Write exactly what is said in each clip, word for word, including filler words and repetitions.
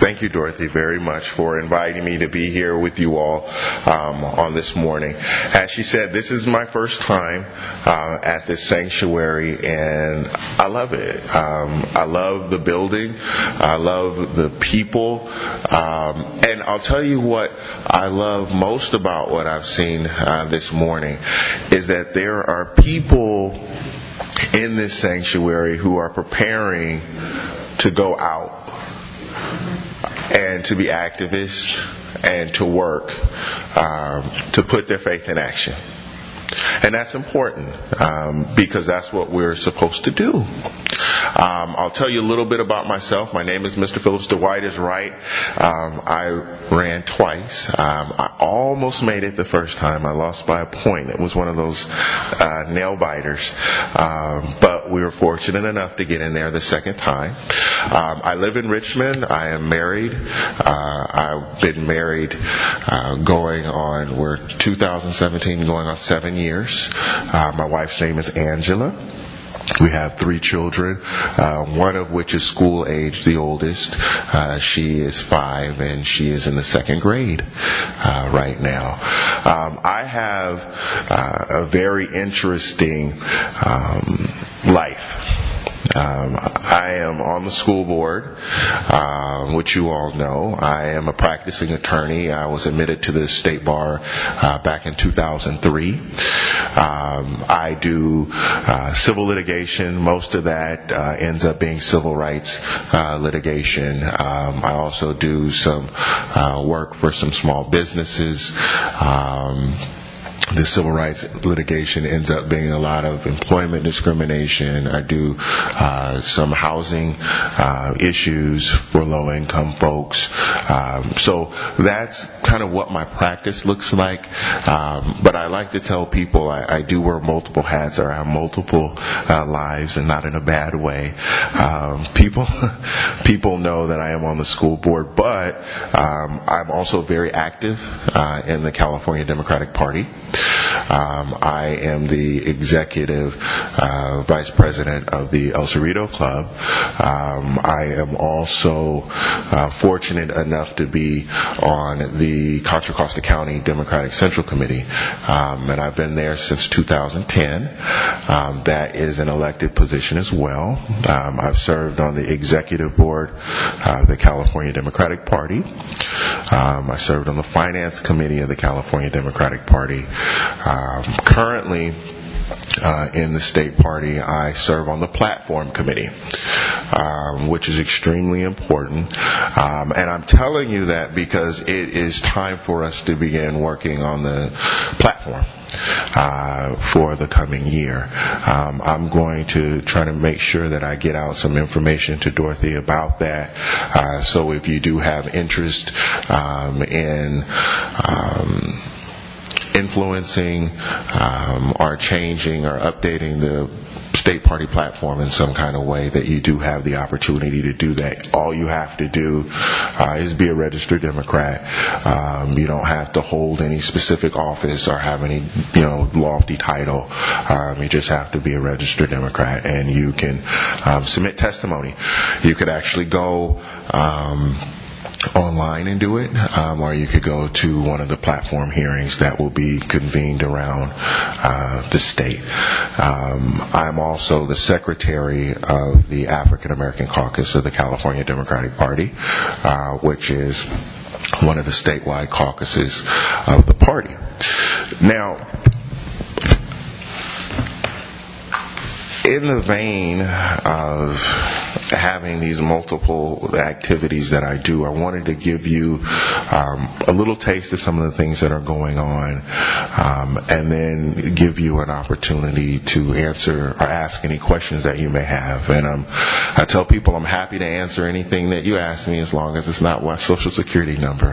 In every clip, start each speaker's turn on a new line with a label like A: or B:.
A: thank you, Dorothy, very much for inviting me to be here with you all um, on this morning. As she said, this is my first time uh, at this sanctuary, and I love it. Um, I love the building. I love the people. Um, and I'll tell you what I love most about what I've seen uh, this morning is that there are people in this sanctuary who are preparing to go out and to be activists and to work, um, to put their faith in action. And that's important um, because that's what we're supposed to do. Um, I'll tell you a little bit about myself. My name is Mister Phillips. Dwight is right. Um, I ran twice. Um, I almost made it the first time. I lost by a point. It was one of those uh, nail biters. Um, but we were fortunate enough to get in there the second time. Um, I live in Richmond. I am married. Uh, I've been married uh, going on, we're two thousand seventeen going on seven years. Uh, my wife's name is Angela. We have three children, uh, one of which is school age, the oldest. Uh, she is five, and she is in the second grade uh, right now. Um, I have uh, a very interesting um, life. Um, I am on the school board, uh, which you all know. I am a practicing attorney. I was admitted to the state bar uh, back in two thousand three. Um, I do uh, civil litigation. Most of that uh, ends up being civil rights uh, litigation. Um, I also do some uh, work for some small businesses. Um, The civil rights litigation ends up being a lot of employment discrimination. I do uh, some housing uh, issues for low-income folks. Um, so that's kind of what my practice looks like. Um, but I like to tell people I, I do wear multiple hats, or I have multiple uh, lives, and not in a bad way. Um, people, people know that I am on the school board, but um, I'm also very active uh, in the California Democratic Party. Um, I am the executive uh, vice president of the El Cerrito Club. Um, I am also uh, fortunate enough to be on the Contra Costa County Democratic Central Committee, um, and I've been there since two thousand ten. Um, that is an elected position as well. Um, I've served on the executive board of the California Democratic Party. Um, I served on the finance committee of the California Democratic Party. Um, currently, uh, in the state party, I serve on the platform committee, um, which is extremely important. Um, and I'm telling you that because it is time for us to begin working on the platform Uh, for the coming year. Um, I'm going to try to make sure that I get out some information to Dorothy about that. Uh, so if you do have interest um, in um, influencing um, or changing or updating the state party platform in some kind of way, that you do have the opportunity to do that. All you have to do uh, is be a registered Democrat. Um, you don't have to hold any specific office or have any, you know, lofty title. Um, you just have to be a registered Democrat, and you can um, submit testimony. You could actually go um, online and do it, um, or you could go to one of the platform hearings that will be convened around uh, the state. Um, I'm also the secretary of the African American Caucus of the California Democratic Party, uh, which is one of the statewide caucuses of the party. Now, in the vein of having these multiple activities that I do, I wanted to give you um, a little taste of some of the things that are going on, um, and then give you an opportunity to answer or ask any questions that you may have. And um, I tell people I'm happy to answer anything that you ask me, as long as it's not my social security number.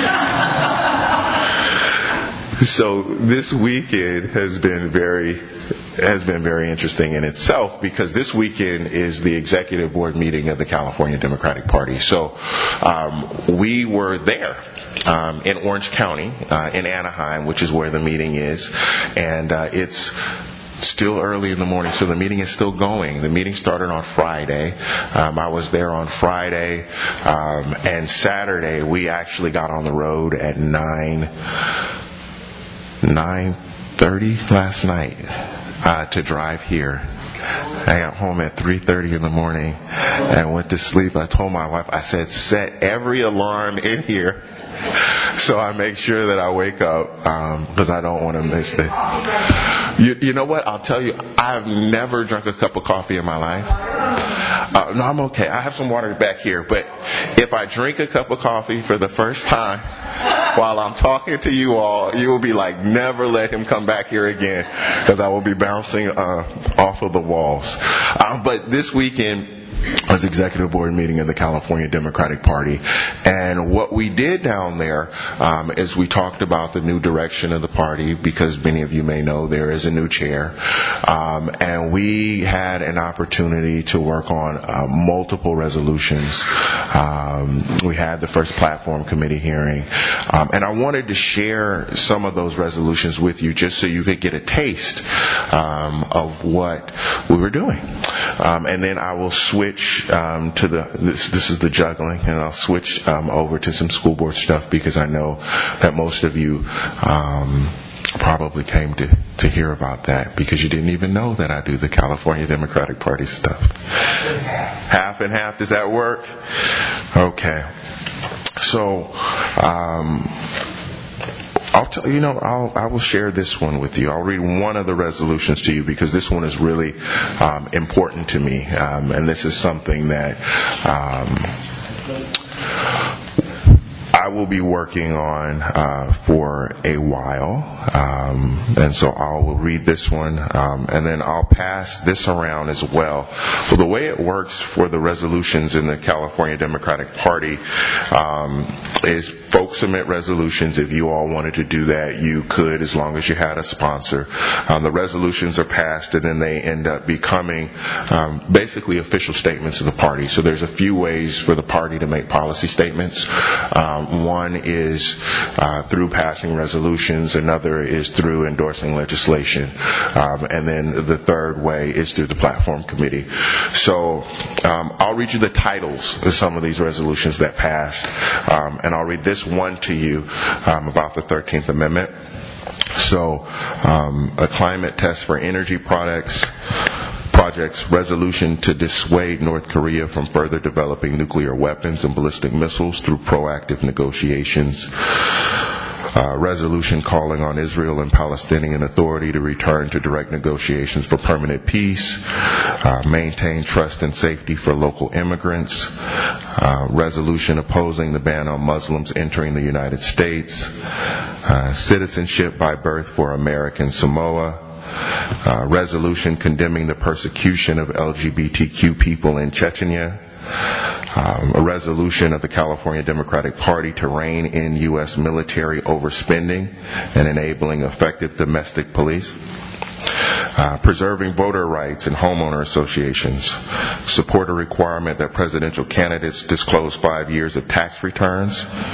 A: So this weekend has been very has been very interesting in itself, because this weekend is the executive board meeting of the California Democratic Party. So um, we were there um, in Orange County, uh, in Anaheim, which is where the meeting is, and uh, it's still early in the morning, so the meeting is still going. The meeting started on Friday. Um, I was there on Friday, um, and Saturday we actually got on the road at nine nine thirty last night uh, to drive here. I got home at three thirty in the morning and went to sleep. I told my wife, I said, set every alarm in here so I make sure that I wake up, because um, I don't want to miss it. You, you know what? I'll tell you, I've never drunk a cup of coffee in my life. Uh, no, I'm okay. I have some water back here. But if I drink a cup of coffee for the first time while I'm talking to you all, you will be like, never let him come back here again, because I will be bouncing uh, off of the walls. Um, but this weekend was executive board meeting of the California Democratic Party, and what we did down there um, is we talked about the new direction of the party, because many of you may know there is a new chair, um, and we had an opportunity to work on uh, multiple resolutions. Um, we had the first platform committee hearing, um, and I wanted to share some of those resolutions with you just so you could get a taste um, of what we were doing, um, and then I will switch Um, to the this, this is the juggling, and I'll switch um, over to some school board stuff, because I know that most of you um, probably came to, to hear about that because you didn't even know that I do the California Democratic Party stuff. Half and half, does that work? Okay. So, um, I'll tell you know I'll I will share this one with you. I'll read one of the resolutions to you because this one is really um, important to me, um, and this is something that um, I will be working on uh, for a while, um, and so I will read this one, um, and then I'll pass this around as well. Well, the way it works for the resolutions in the California Democratic Party um, is folks submit resolutions. If you all wanted to do that, you could, as long as you had a sponsor. Um, the resolutions are passed, and then they end up becoming um, basically official statements of the party. So there's a few ways for the party to make policy statements. Um, One is uh, through passing resolutions. Another is through endorsing legislation. Um, and then the third way is through the platform committee. So um, I'll read you the titles of some of these resolutions that passed. Um, and I'll read this one to you um, about the thirteenth Amendment. So um, a climate test for energy products. Projects, resolution to dissuade North Korea from further developing nuclear weapons and ballistic missiles through proactive negotiations. Uh, resolution calling on Israel and Palestinian Authority to return to direct negotiations for permanent peace. Uh, maintain trust and safety for local immigrants. Uh, resolution opposing the ban on Muslims entering the United States. Uh, citizenship by birth for American Samoa. Uh, resolution condemning the persecution of L G B T Q people in Chechnya. Um, a resolution of the California Democratic Party to rein in U S military overspending and enabling effective domestic police. Uh, preserving voter rights and homeowner associations. Support a requirement that presidential candidates disclose five years of tax returns.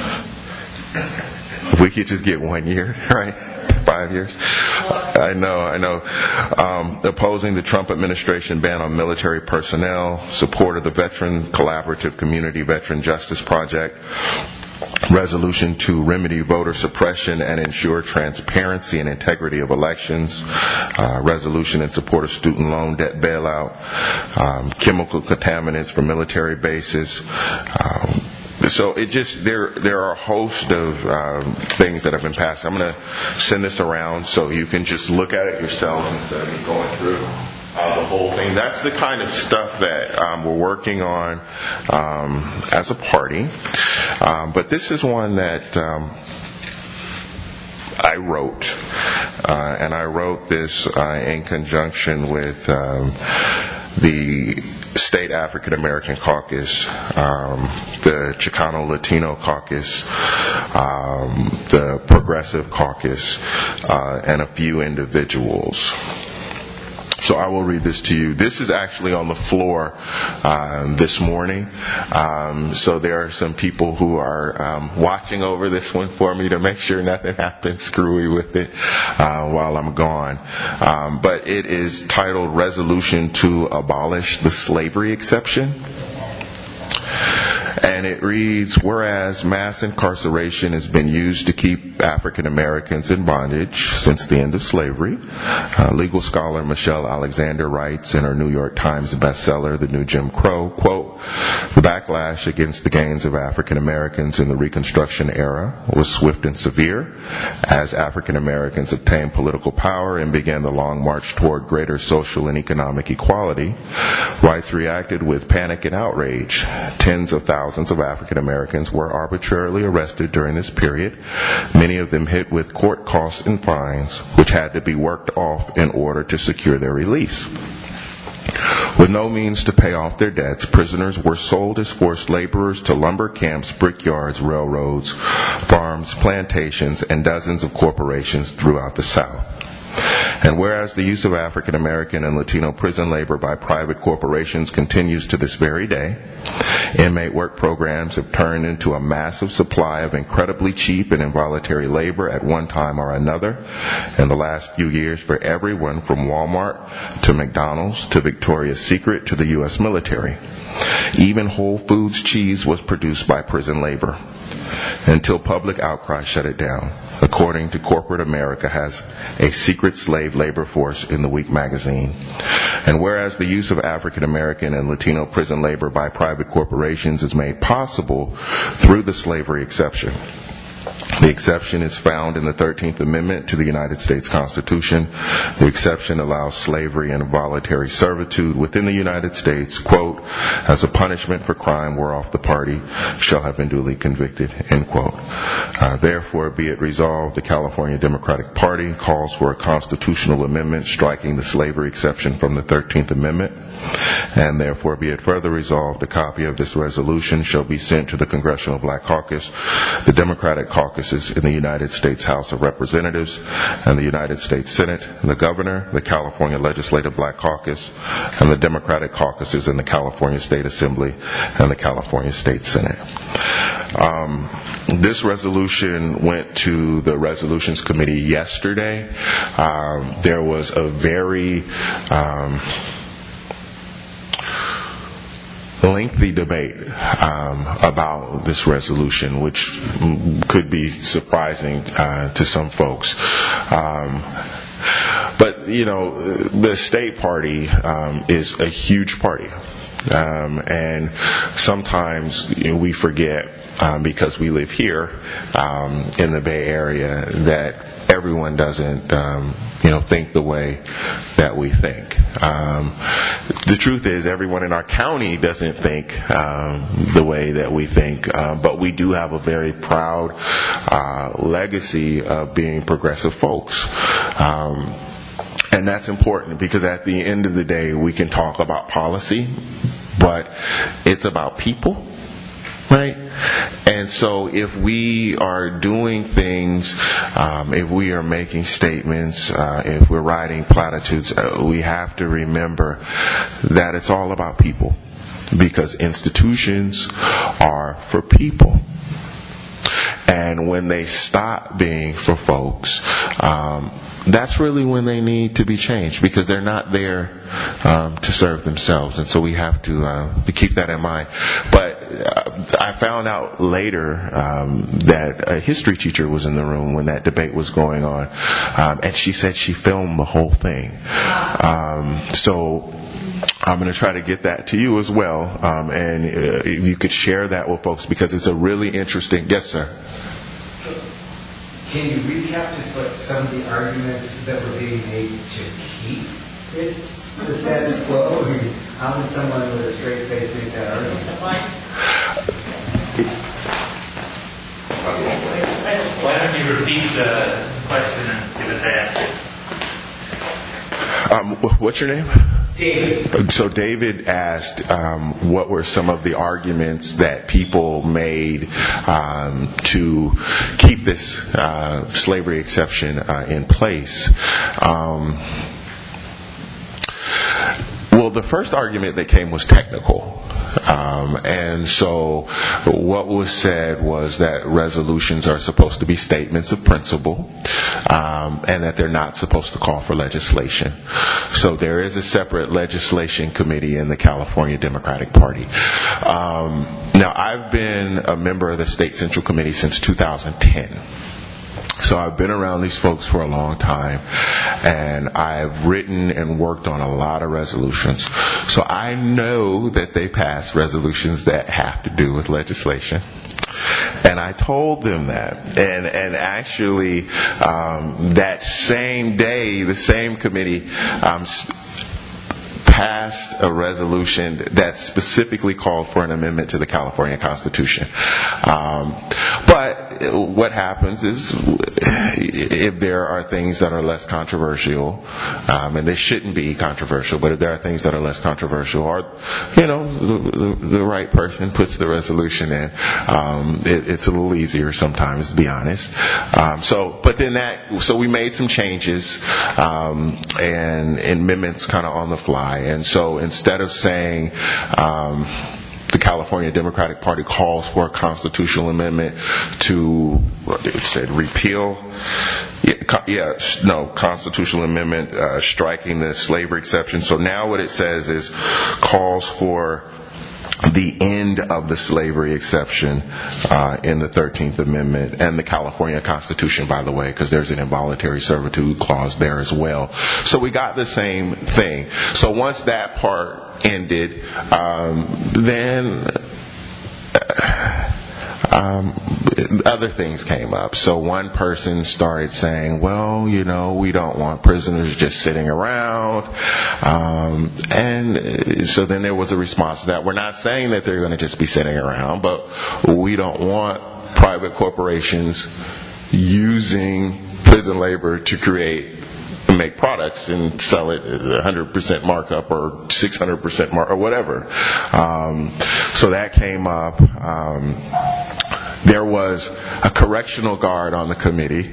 A: If we could just get one year, right? Five years. I know, I know. Um, opposing the Trump administration ban on military personnel. Support of the Veteran Collaborative Community Veteran Justice Project. Resolution to remedy voter suppression and ensure transparency and integrity of elections. Uh, resolution in support of student loan debt bailout. Um, chemical contaminants for military bases. Um, So it just there there are a host of um, things that have been passed. I'm going to send this around so you can just look at it yourself instead of me going through uh, the whole thing. That's the kind of stuff that um, we're working on um, as a party. Um, but this is one that um, I wrote, uh, and I wrote this uh, in conjunction with um, the State African American Caucus, um, the Chicano Latino Caucus, um, the Progressive Caucus, uh, and a few individuals. So I will read this to you. This is actually on the floor um, this morning. Um, so there are some people who are um, watching over this one for me to make sure nothing happens screwy with it uh, while I'm gone. Um, but it is titled Resolution to Abolish the Slavery Exception. And it reads, whereas mass incarceration has been used to keep African Americans in bondage since the end of slavery, uh, legal scholar Michelle Alexander writes in her New York Times bestseller, The New Jim Crow, quote, the backlash against the gains of African Americans in the Reconstruction era was swift and severe. As African Americans obtained political power and began the long march toward greater social and economic equality, whites reacted with panic and outrage. Tens of thousands Thousands of African Americans were arbitrarily arrested during this period, many of them hit with court costs and fines, which had to be worked off in order to secure their release. With no means to pay off their debts, prisoners were sold as forced laborers to lumber camps, brickyards, railroads, farms, plantations, and dozens of corporations throughout the South. And whereas the use of African American and Latino prison labor by private corporations continues to this very day, inmate work programs have turned into a massive supply of incredibly cheap and involuntary labor at one time or another in the last few years for everyone from Walmart to McDonald's to Victoria's Secret to the U S military. Even Whole Foods cheese was produced by prison labor until public outcry shut it down. According to corporate America has a secret slave labor force in the Week magazine. And whereas the use of African American and Latino prison labor by private corporations is made possible through the slavery exception. The exception is found in the thirteenth Amendment to the United States Constitution. The exception allows slavery and voluntary servitude within the United States, quote, as a punishment for crime whereof the party shall have been duly convicted, end quote. Uh, therefore, be it resolved, the California Democratic Party calls for a constitutional amendment striking the slavery exception from the thirteenth Amendment. And therefore, be it further resolved, a copy of this resolution shall be sent to the Congressional Black Caucus, the Democratic caucuses in the United States House of Representatives and the United States Senate, the Governor, the California Legislative Black Caucus, and the Democratic caucuses in the California State Assembly and the California State Senate. Um, this resolution went to the Resolutions Committee yesterday. Um, there was a very um, lengthy debate um, about this resolution, which could be surprising uh, to some folks. Um, but, you know, the state party um, is a huge party. Um, and sometimes you know, we forget, um, because we live here um, in the Bay Area, that everyone doesn't, um, you know, think the way that we think. Um, the truth is, everyone in our county doesn't think um, the way that we think, uh, but we do have a very proud uh, legacy of being progressive folks. Um, And that's important because at the end of the day, we can talk about policy, but it's about people, right? And so if we are doing things, um, if we are making statements, uh, if we're writing platitudes, uh, we have to remember that it's all about people, because institutions are for people. And when they stop being for folks, um, that's really when they need to be changed, because they're not there um, to serve themselves. And so we have to, uh, to keep that in mind. But uh, I found out later um, that a history teacher was in the room when that debate was going on. Um, and she said she filmed the whole thing. Um, so I'm going to try to get that to you as well. Um, and uh, you could share that with folks, because it's a really interesting... Yes, sir.
B: Can you recap just what some of the arguments that were being made to keep it the status quo? How would someone with a straight face make that argument?
C: Why don't you repeat the question and give us the answer?
A: Um, what's your name?
B: David.
A: So David asked um, what were some of the arguments that people made um, to keep this uh, slavery exception uh, in place. Um, Well, the first argument that came was technical. Um, and so what was said was that resolutions are supposed to be statements of principle, um, and that they're not supposed to call for legislation. So there is a separate legislation committee in the California Democratic Party. Um, now, I've been a member of the State Central Committee since two thousand ten. So I've been around these folks for a long time, and I've written and worked on a lot of resolutions. So I know that they pass resolutions that have to do with legislation. And I told them that. And and actually, um, that same day, the same committee um, passed a resolution that specifically called for an amendment to the California Constitution. Um, but what happens is, if there are things that are less controversial, um, and they shouldn't be controversial, but if there are things that are less controversial, or, you know, the, the, the right person puts the resolution in, um, it, it's a little easier sometimes, to be honest. Um, so, but then that, so we made some changes, um, and, and amendments kind of on the fly. And so instead of saying, um, the California Democratic Party calls for a constitutional amendment to, it said repeal, yeah, yeah no, constitutional amendment uh, striking the slavery exception. So now what it says is calls for the end of the slavery exception uh, in the thirteenth Amendment and the California Constitution, by the way, because there's an involuntary servitude clause there as well. So we got the same thing. So once that part ended, um, then uh, um, other things came up. So one person started saying, well, you know, we don't want prisoners just sitting around. Um, and so then there was a response to that. We're not saying that they're going to just be sitting around, but we don't want private corporations using prison labor to create and make products and sell it at one hundred percent markup or six hundred percent mark or whatever. Um, so that came up. Um, There was a correctional guard on the committee,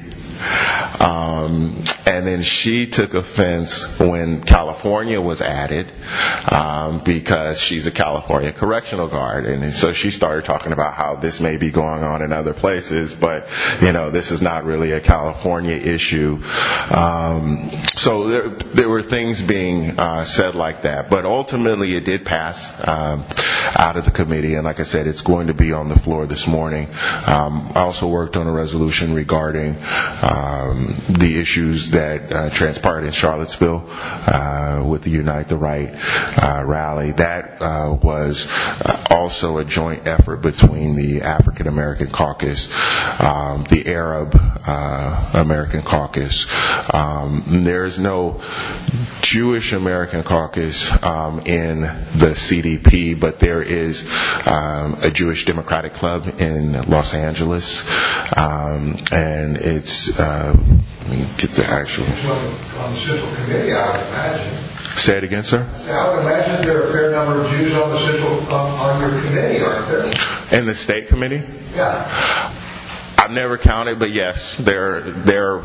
A: um, and then she took offense when California was added, um, because she's a California correctional guard, and so she started talking about how this may be going on in other places, but you know, this is not really a California issue. Um, so there, there were things being uh, said like that, but ultimately it did pass um, out of the committee, and like I said, it's going to be on the floor this morning. Um, I also worked on a resolution regarding um, the issues that uh, transpired in Charlottesville uh, with the Unite the Right uh, rally. That uh, was uh, also a joint effort between the African American Caucus, um, the Arab uh, American Caucus. Um, there's no Jewish American Caucus um, in the C D P, but there is um, a Jewish Democratic Club in Los Angeles, um, and it's uh, let me get the actual.
D: On the Central Committee, I would imagine.
A: Say it again, sir.
D: I would imagine there are a fair number of Jews on the Central um, on your committee, aren't there?
A: In the State Committee?
D: Yeah.
A: I've never counted, but yes, there, there.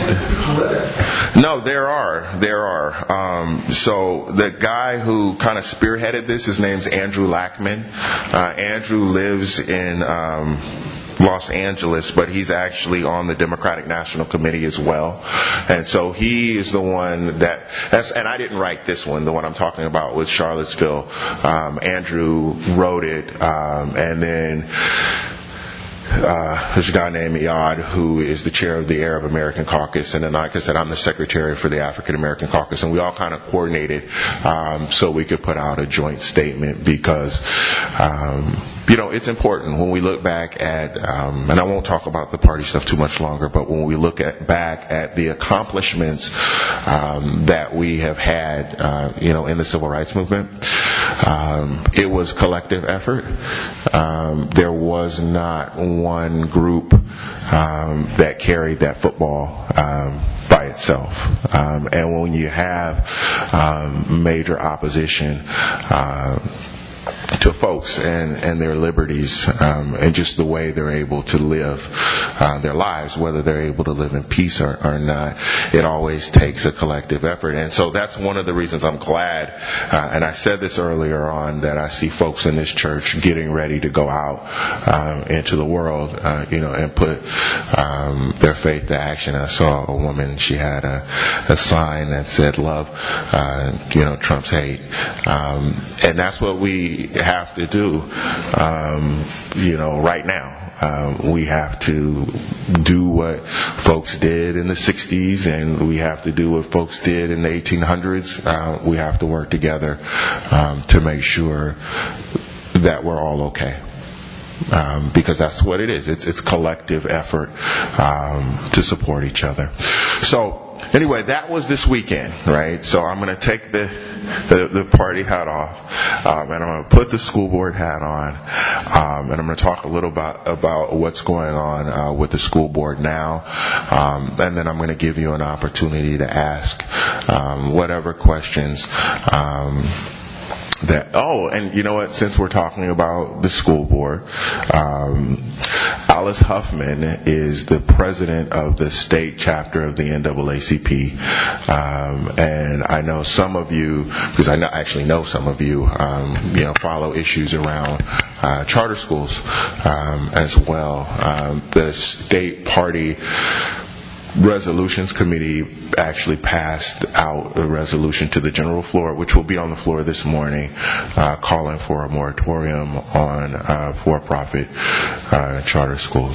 A: No, there are, there are. Um, so the guy who kind of spearheaded this, his name's Andrew Lackman. Uh, Andrew lives in um, Los Angeles, but he's actually on the Democratic National Committee as well. And so he is the one that, that's, and I didn't write this one. The one I'm talking about was Charlottesville. Um, Andrew wrote it, um, and then Uh, there's a guy named Iyad who is the chair of the Arab American Caucus, and then, like I said, I'm the secretary for the African American Caucus, and we all kind of coordinated um, so we could put out a joint statement because, um, you know, it's important when we look back at, um, and I won't talk about the party stuff too much longer, but when we look at back at the accomplishments um, that we have had, uh, you know, in the civil rights movement, um, it was collective effort. Um, there was not one group um, that carried that football um, by itself. Um, and when you have um, major opposition, uh, to folks and, and their liberties um, and just the way they're able to live uh, their lives, whether they're able to live in peace or, or not. It always takes a collective effort. And so that's one of the reasons I'm glad, uh, and I said this earlier on, that I see folks in this church getting ready to go out um, into the world, uh, you know, and put um, their faith to action. I saw a woman, she had a, a sign that said, love, uh, you know, Trump's hate. Um, and that's what we have to do, um, you know, right now. Um, we have to do what folks did in the sixties, and we have to do what folks did in the eighteen hundreds. Uh, we have to work together um, to make sure that we're all okay. Um, because that's what it is. It's, it's collective effort um, to support each other. So anyway, that was this weekend, right? So I'm going to take the The, the party hat off, um, and I'm going to put the school board hat on, um, and I'm going to talk a little about about what's going on uh, with the school board now, um, and then I'm going to give you an opportunity to ask um, whatever questions. Um, That oh, and you know what? Since we're talking about the school board, um, Alice Huffman is the president of the state chapter of the N double A C P, um, and I know some of you, because I know, actually know some of you, um, you know, follow issues around uh, charter schools um, as well. Um, the state party Resolutions Committee actually passed out a resolution to the general floor, which will be on the floor this morning, uh, calling for a moratorium on uh, for-profit uh, charter schools.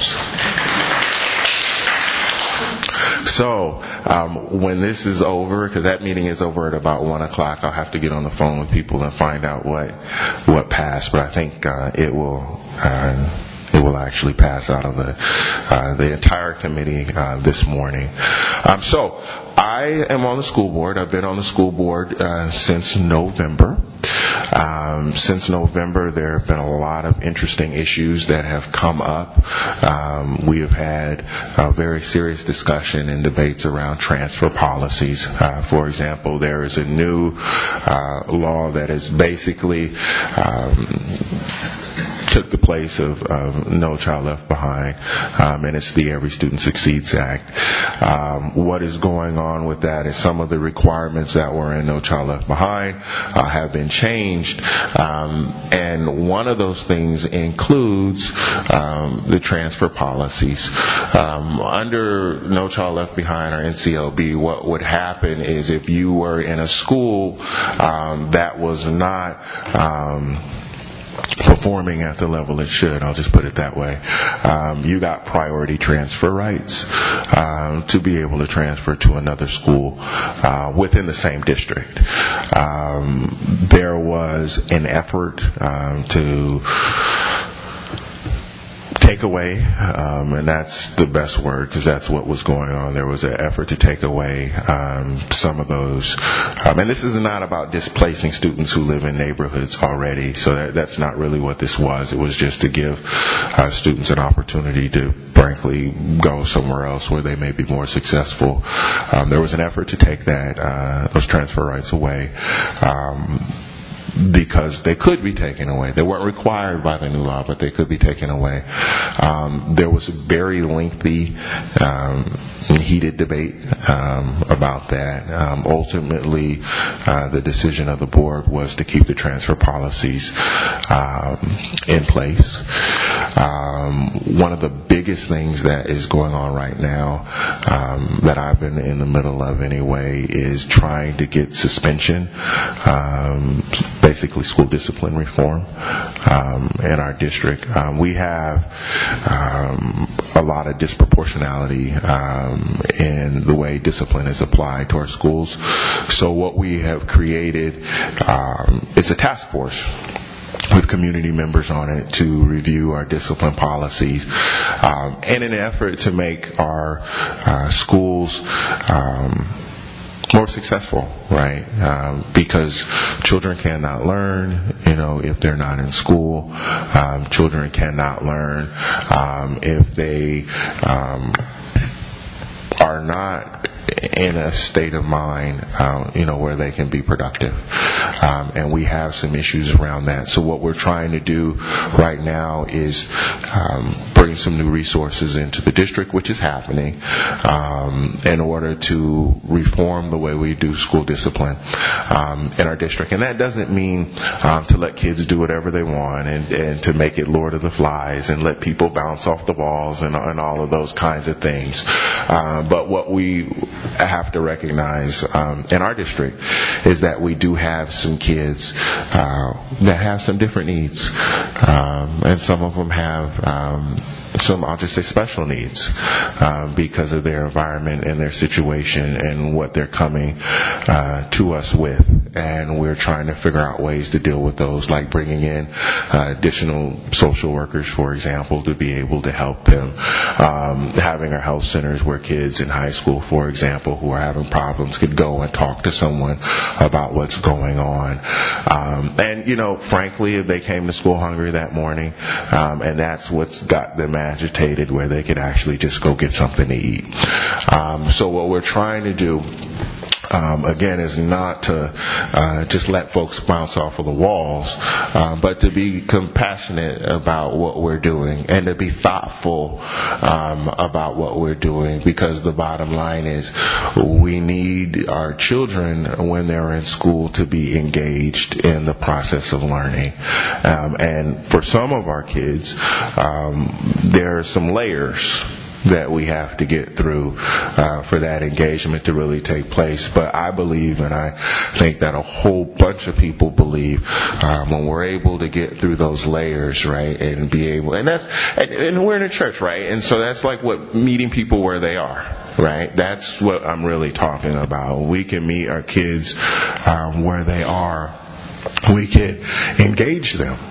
A: So, um, when this is over, because that meeting is over at about one o'clock, I'll have to get on the phone with people and find out what what passed. But I think uh, it will. Uh, It will actually pass out of the uh, the entire committee uh, this morning. Um, so I am on the school board. I've been on the school board uh, since November. Um, since November, there have been a lot of interesting issues that have come up. Um, we have had a very serious discussion and debates around transfer policies. Uh, for example, there is a new uh, law that is basically um, took the place of, of No Child Left Behind, um, and it's the Every Student Succeeds Act. Um, what is going on with that is some of the requirements that were in No Child Left Behind uh, have been changed, um, and one of those things includes um, the transfer policies. Um, under No Child Left Behind, or N C L B, what would happen is if you were in a school um, that was not um, performing at the level it should, I'll just put it that way, um, you got priority transfer rights um, to be able to transfer to another school uh, within the same district. Um, there was an effort um, to take away, um, and that's the best word because that's what was going on. There was an effort to take away um, some of those. Um, and this is not about displacing students who live in neighborhoods already, so that, that's not really what this was. It was just to give uh, students an opportunity to, frankly, go somewhere else where they may be more successful. Um, there was an effort to take that, uh, those transfer rights away. Um, because they could be taken away. They weren't required by the new law, but they could be taken away. Um, there was a very lengthy, um, heated debate um, about that. Um, ultimately, uh, the decision of the board was to keep the transfer policies um, in place. Um, one of the biggest things that is going on right now, um, that I've been in the middle of anyway, is trying to get suspension, um, basically school discipline reform um, in our district. Um, we have um, a lot of disproportionality um, in the way discipline is applied to our schools. So what we have created um, is a task force with community members on it to review our discipline policies um, in an effort to make our uh, schools um, more successful, right? Um, because children cannot learn, you know, if they're not in school. Um, children cannot learn um, if they um, are not in a state of mind, uh, you know, where they can be productive. Um, and we have some issues around that. So what we're trying to do right now is um, bring some new resources into the district, which is happening, um, in order to reform the way we do school discipline um, in our district. And that doesn't mean um, to let kids do whatever they want and, and to make it Lord of the Flies and let people bounce off the walls and, and all of those kinds of things. Uh, but what we have to recognize um, in our district is that we do have some kids uh, that have some different needs, um, and some of them have um, some, I'll just say, special needs um, because of their environment and their situation and what they're coming uh, to us with. And we're trying to figure out ways to deal with those, like bringing in uh, additional social workers, for example, to be able to help them. Um, having our health centers where kids in high school, for example, who are having problems could go and talk to someone about what's going on. Um, and, you know, frankly, if they came to school hungry that morning, um, and that's what's got them agitated, where they could actually just go get something to eat. Um, so what we're trying to do, Um, again, is not to uh, just let folks bounce off of the walls, um, but to be compassionate about what we're doing and to be thoughtful um, about what we're doing, because the bottom line is we need our children, when they're in school, to be engaged in the process of learning. Um, and for some of our kids, um, there are some layers that we have to get through uh, for that engagement to really take place. But I believe, and I think that a whole bunch of people believe, um, when we're able to get through those layers, right, and be able, and that's, and, and we're in a church, right, and so that's like what meeting people where they are, right? That's what I'm really talking about. We can meet our kids um, where they are. We can engage them.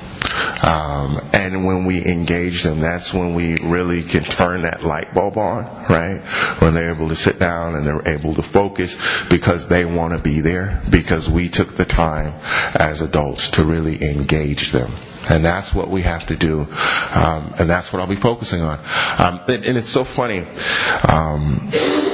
A: Um, and when we engage them, that's when we really can turn that light bulb on, right? When they're able to sit down and they're able to focus because they want to be there, because we took the time as adults to really engage them. And that's what we have to do. Um, and that's what I'll be focusing on. Um, and, and it's so funny. Um,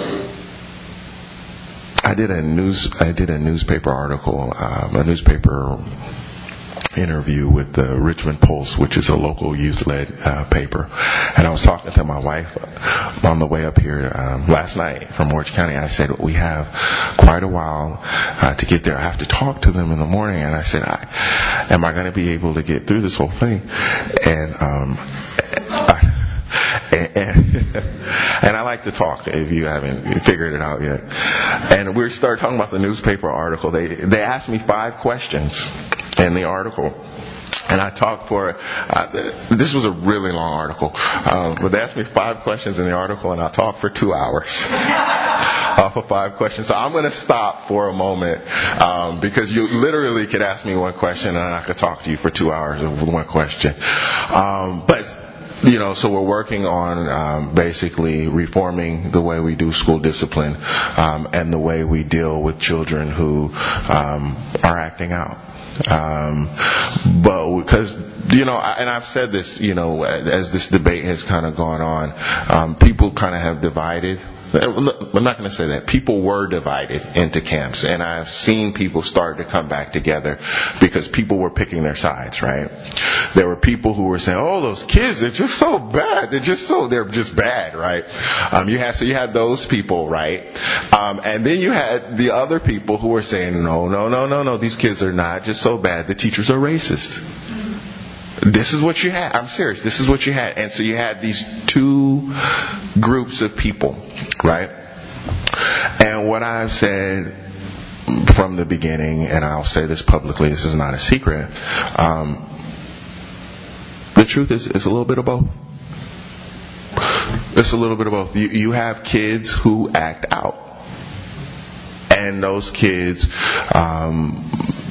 A: I did a news, I did a newspaper article, um, a newspaper interview with the Richmond Pulse, which is a local youth-led uh, paper. And I was talking to my wife on the way up here um, last night from Orange County. I said, we have quite a while uh, to get there. I have to talk to them in the morning. And I said, I, am I going to be able to get through this whole thing? And um, I, And, and, and I like to talk, if you haven't figured it out yet. And we started talking about the newspaper article. They they asked me five questions in the article. And I talked for, uh, this was a really long article, um, but they asked me five questions in the article, and I talked for two hours off of five questions. So I'm going to stop for a moment, um, because you literally could ask me one question, and I could talk to you for two hours with one question. Um, but You know, so we're working on um, basically reforming the way we do school discipline um, and the way we deal with children who um, are acting out. Um, but because, you know, and I've said this, you know, as this debate has kind of gone on, um, people kind of have divided. I'm not going to say that. People were divided into camps, and I've seen people start to come back together because people were picking their sides, right? There were people who were saying, "Oh, those kids, they're just so bad. They're just so, they're just bad," right? Um, you had, so you had those people, right? Um, and then you had the other people who were saying, "No, no, no, no, no. These kids are not just so bad. The teachers are racist." This is what you had. I'm serious. This is what you had. And so you had these two groups of people, right? And what I've said from the beginning, and I'll say this publicly, this is not a secret, um, the truth is it's a little bit of both. It's a little bit of both. You, you have kids who act out. And those kids um,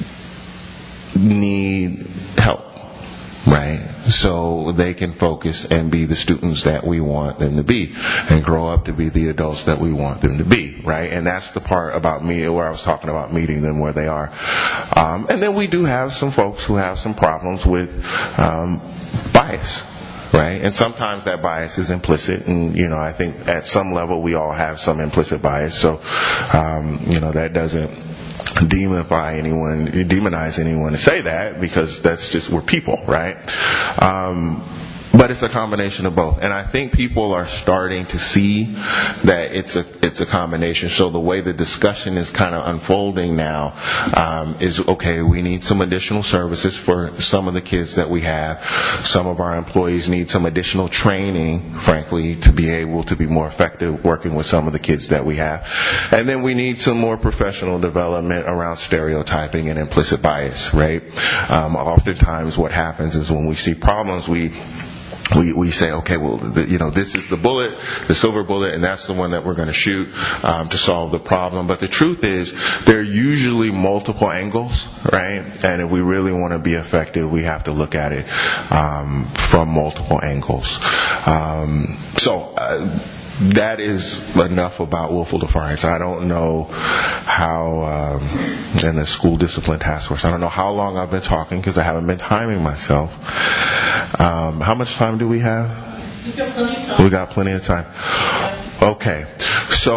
A: need help. Right, so they can focus and be the students that we want them to be, and grow up to be the adults that we want them to be. Right, and that's the part about me where I was talking about meeting them where they are. Um, and then we do have some folks who have some problems with um, bias. right? And sometimes that bias is implicit, and you know, I think at some level we all have some implicit bias. So, um, you know, that doesn't demonize anyone, demonize anyone to say that, because that's just, we're people, right? Um, But it's a combination of both. And I think people are starting to see that it's a it's a combination. So the way the discussion is kind of unfolding now um, is, okay, we need some additional services for some of the kids that we have. Some of our employees need some additional training, frankly, to be able to be more effective working with some of the kids that we have. And then we need some more professional development around stereotyping and implicit bias, right? Um, oftentimes what happens is when we see problems, we We, we say, okay, well, the, you know, this is the bullet, the silver bullet, and that's the one that we're going to shoot um, to solve the problem. But the truth is, there are usually multiple angles, right? And if we really want to be effective, we have to look at it um, from multiple angles. Um, so uh, that is enough about willful defiance. I don't know how, um, in the school discipline task force, I don't know how long I've been talking because I haven't been timing myself. Um, how much time do we have?
E: We got plenty of time.
A: We got plenty of time. Okay. So,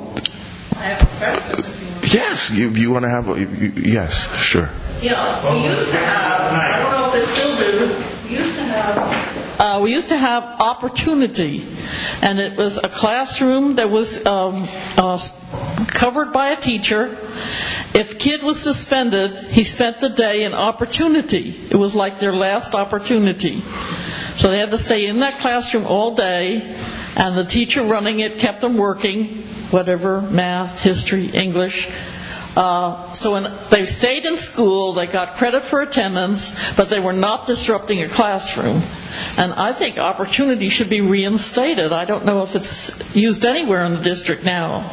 E: I have a question if you want.
A: yes, you, you want to have, a, you, yes, sure.
E: Yeah, we used to have, I don't know if they still do, we used to have, uh, we used to have opportunity. And it was a classroom that was um, uh, covered by a teacher. If a kid was suspended, he spent the day in opportunity. It was like their last opportunity. So they had to stay in that classroom all day, and the teacher running it kept them working, whatever, math, history, English. Uh, so when they stayed in school, they got credit for attendance, but they were not disrupting a classroom. And I think opportunity should be reinstated. I don't know if it's used anywhere in the district now.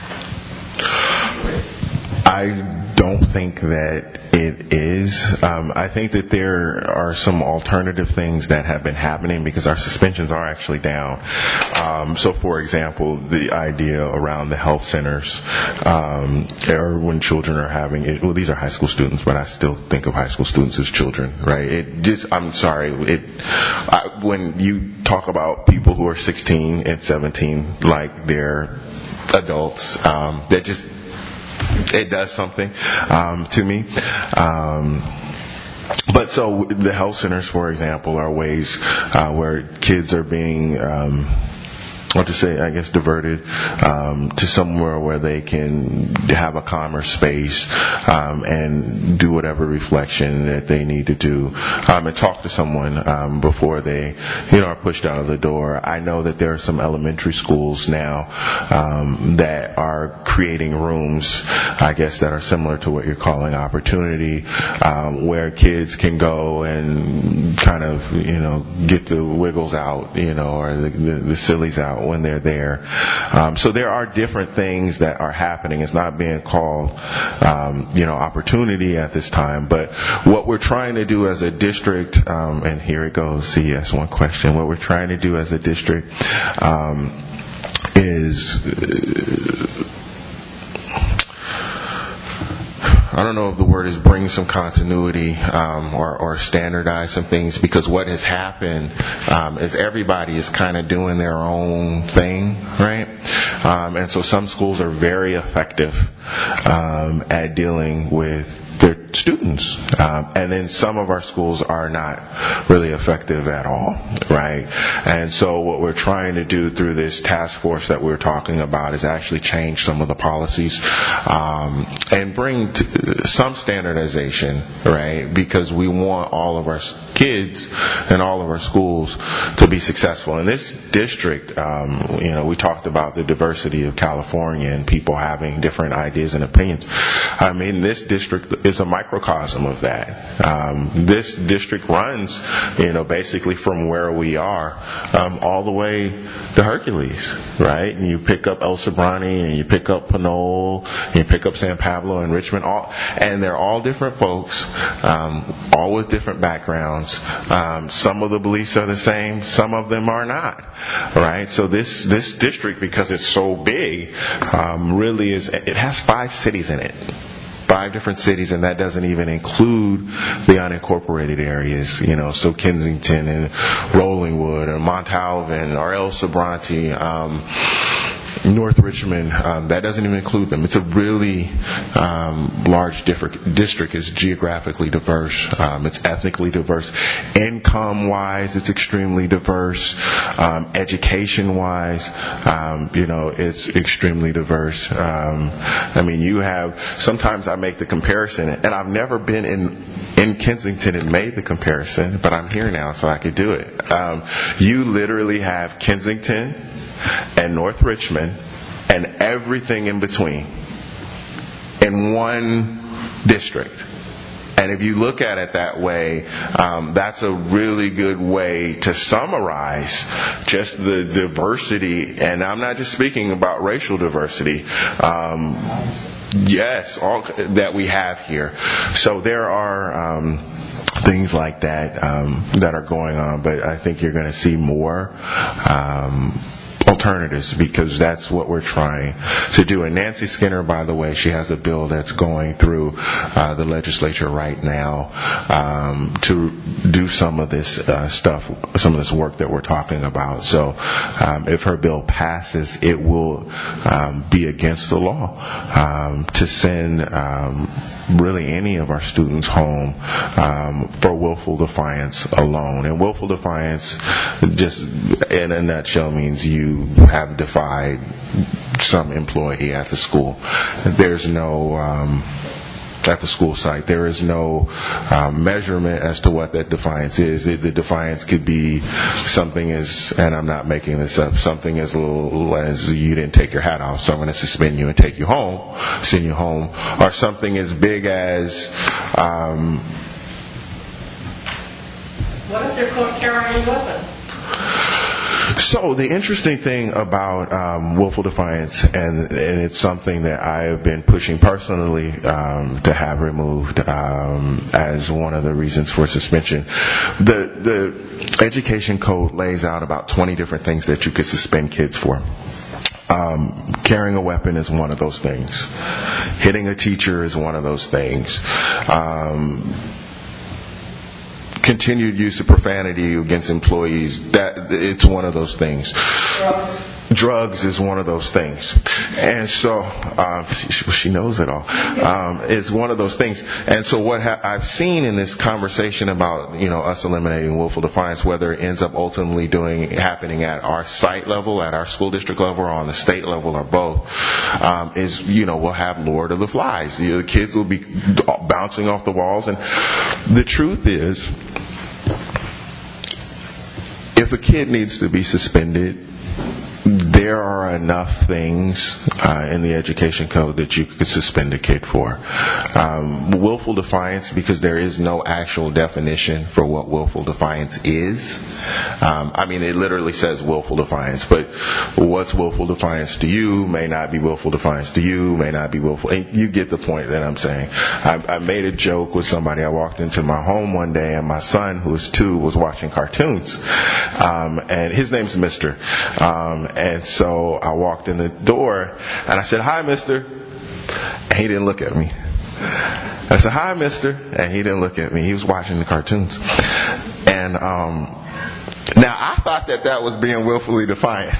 A: I don't think that it is. Um, I think that there are some alternative things that have been happening because our suspensions are actually down. Um, so, for example, the idea around the health centers, um, or when children are having it, well, these are high school students, but I still think of high school students as children, right? It just, I'm sorry, it, I, when you talk about people who are sixteen and seventeen like they're adults, um, that just, it does something um, to me. Um, but so the health centers, for example, are ways uh, where kids are being, um, what to say, I guess, diverted um, to somewhere where they can have a calmer space um, and do whatever reflection that they need to do um, and talk to someone um, before they, you know, are pushed out of the door. I know that there are some elementary schools now um, that are creating rooms, I guess, that are similar to what you're calling opportunity, um, where kids can go and kind of, you know, get the wiggles out, you know, or the, the, the sillies out when they're there. Um, so there are different things that are happening. It's not being called, um, you know, opportunity at this time. But what we're trying to do as a district, um, and here it goes, C S one question, what we're trying to do as a district um, is... Uh, I don't know if the word is bring some continuity um, or, or standardize some things, because what has happened um, is everybody is kind of doing their own thing, right? Um, and so some schools are very effective um, at dealing with their students, um, and then some of our schools are not really effective at all, right? And so what we're trying to do through this task force that we're talking about is actually change some of the policies um, and bring t- some standardization, right? Because we want all of our kids and all of our schools to be successful. In this district, um, you know, we talked about the diversity of California and people having different ideas and opinions. I mean, this district is a microcosm of that. Um, this district runs, you know, basically from where we are um, all the way to Hercules, right? And you pick up El Sobrani, and you pick up Pinole, and you pick up San Pablo and Richmond, all, and they're all different folks, um, all with different backgrounds. Um, some of the beliefs are the same, some of them are not, right? So this this district, because it's so big, um, really is, it has five cities in it. five different cities, and that doesn't even include the unincorporated areas, you know, so Kensington and Rollingwood or Montalvan or El Sobrante, um, North Richmond, um, that doesn't even include them. It's a really um, large district. District is geographically diverse. Um, it's ethnically diverse. Income-wise, it's extremely diverse. Um, education-wise, um, you know, it's extremely diverse. Um, I mean, you have. Sometimes I make the comparison, and I've never been in in Kensington and made the comparison, but I'm here now, so I could do it. Um, you literally have Kensington and North Richmond and everything in between in one district. And if you look at it that way, um, that's a really good way to summarize just the diversity. And I'm not just speaking about racial diversity. Um, yes, all that we have here. So there are um, things like that um, that are going on, but I think you're going to see more Um, alternatives, because that's what we're trying to do. And Nancy Skinner, by the way, she has a bill that's going through uh, the legislature right now um, to do some of this uh, stuff, some of this work that we're talking about. So um, if her bill passes, it will um, be against the law um, to send um, really any of our students home um, for willful defiance alone. And willful defiance, just in a nutshell, means you have defied some employee at the school. There's no um, at the school site. There is no um, measurement as to what that defiance is. It, the defiance could be something as, and I'm not making this up, something as little as you didn't take your hat off, so I'm going to suspend you and take you home, send you home, or something as big as um,
E: what if they're caught carrying a weapon?
A: So the interesting thing about um, willful defiance, and, and it's something that I have been pushing personally um, to have removed um, as one of the reasons for suspension. The the education code lays out about twenty different things that you could suspend kids for. Um, carrying a weapon is one of those things. Hitting a teacher is one of those things. Um, Continued use of profanity against employees, that it's one of those things. Drugs. Drugs is one of those things. And so, um, she, she knows it all. Um, it's one of those things. And so what ha- I've seen in this conversation about, you know, us eliminating willful defiance, whether it ends up ultimately doing, happening at our site level, at our school district level, or on the state level, or both, um, is, you know, we'll have Lord of the Flies. You know, the kids will be bouncing off the walls. And the truth is, if a kid needs to be suspended, there are enough things uh, in the education code that you could suspend a kid for. Um, willful defiance, because there is no actual definition for what willful defiance is. Um, I mean, it literally says willful defiance, but what's willful defiance to you may not be willful defiance to you, may not be willful. And you get the point that I'm saying. I, I made a joke with somebody. I walked into my home one day, and my son, who was two, was watching cartoons. Um, and his name's Mister Um, and so I walked in the door, and I said, "Hi, Mister" And he didn't look at me. I said, "Hi, Mister" And he didn't look at me. He was watching the cartoons. And um, now I thought that that was being willfully defiant.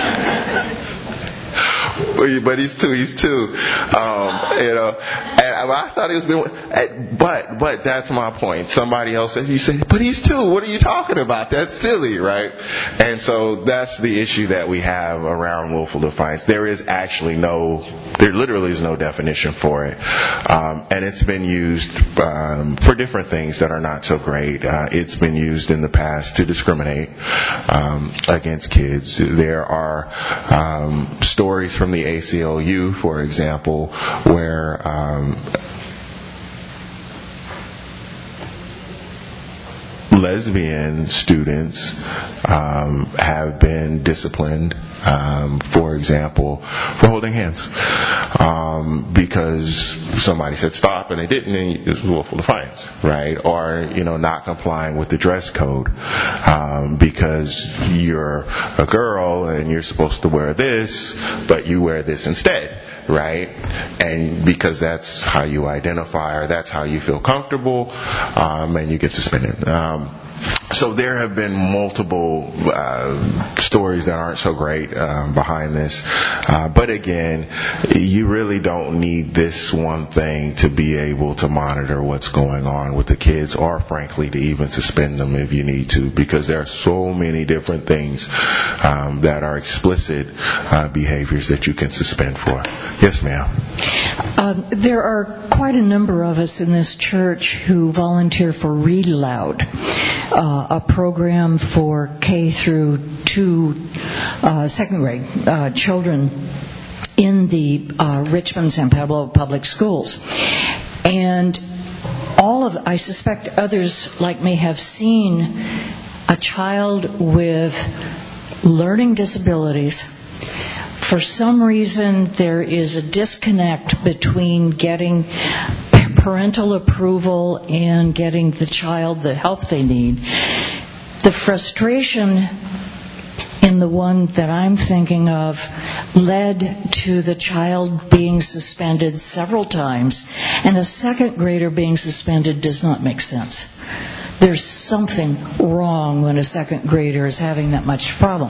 A: But he's two. He's two. Um, you know, and I thought he was being. But but that's my point. Somebody else said, "You said, but he's two. What are you talking about? That's silly, right?" And so that's the issue that we have around willful defiance. There is actually no. There literally is no definition for it, um, and it's been used um, for different things that are not so great. Uh, it's been used in the past to discriminate um, against kids. There are um, stories from the A C L U, for example, where um, lesbian students um, have been disciplined, um, for example, for holding hands, um, because somebody said stop and they didn't, and it was willful defiance, right? Or, you know, not complying with the dress code, um, because you're a girl and you're supposed to wear this, but you wear this instead. Right? And because that's how you identify, or that's how you feel comfortable, um, and you get suspended. Um, so there have been multiple uh, stories that aren't so great um, behind this. Uh, but again, you really don't need this one thing to be able to monitor what's going on with the kids, or frankly to even suspend them if you need to, because there are so many different things um, that are explicit uh, behaviors that you can suspend for. Yes, ma'am.
F: Um, there are quite a number of us in this church who volunteer for Read Aloud, uh, a program for K through two uh, second grade uh, children in the uh, Richmond San Pablo public schools. And all of, I suspect others like me have seen a child with learning disabilities. For some reason, there is a disconnect between getting parental approval and getting the child the help they need. The frustration in the one that I'm thinking of led to the child being suspended several times, and a second grader being suspended does not make sense. There's something wrong when a second grader is having that much problem.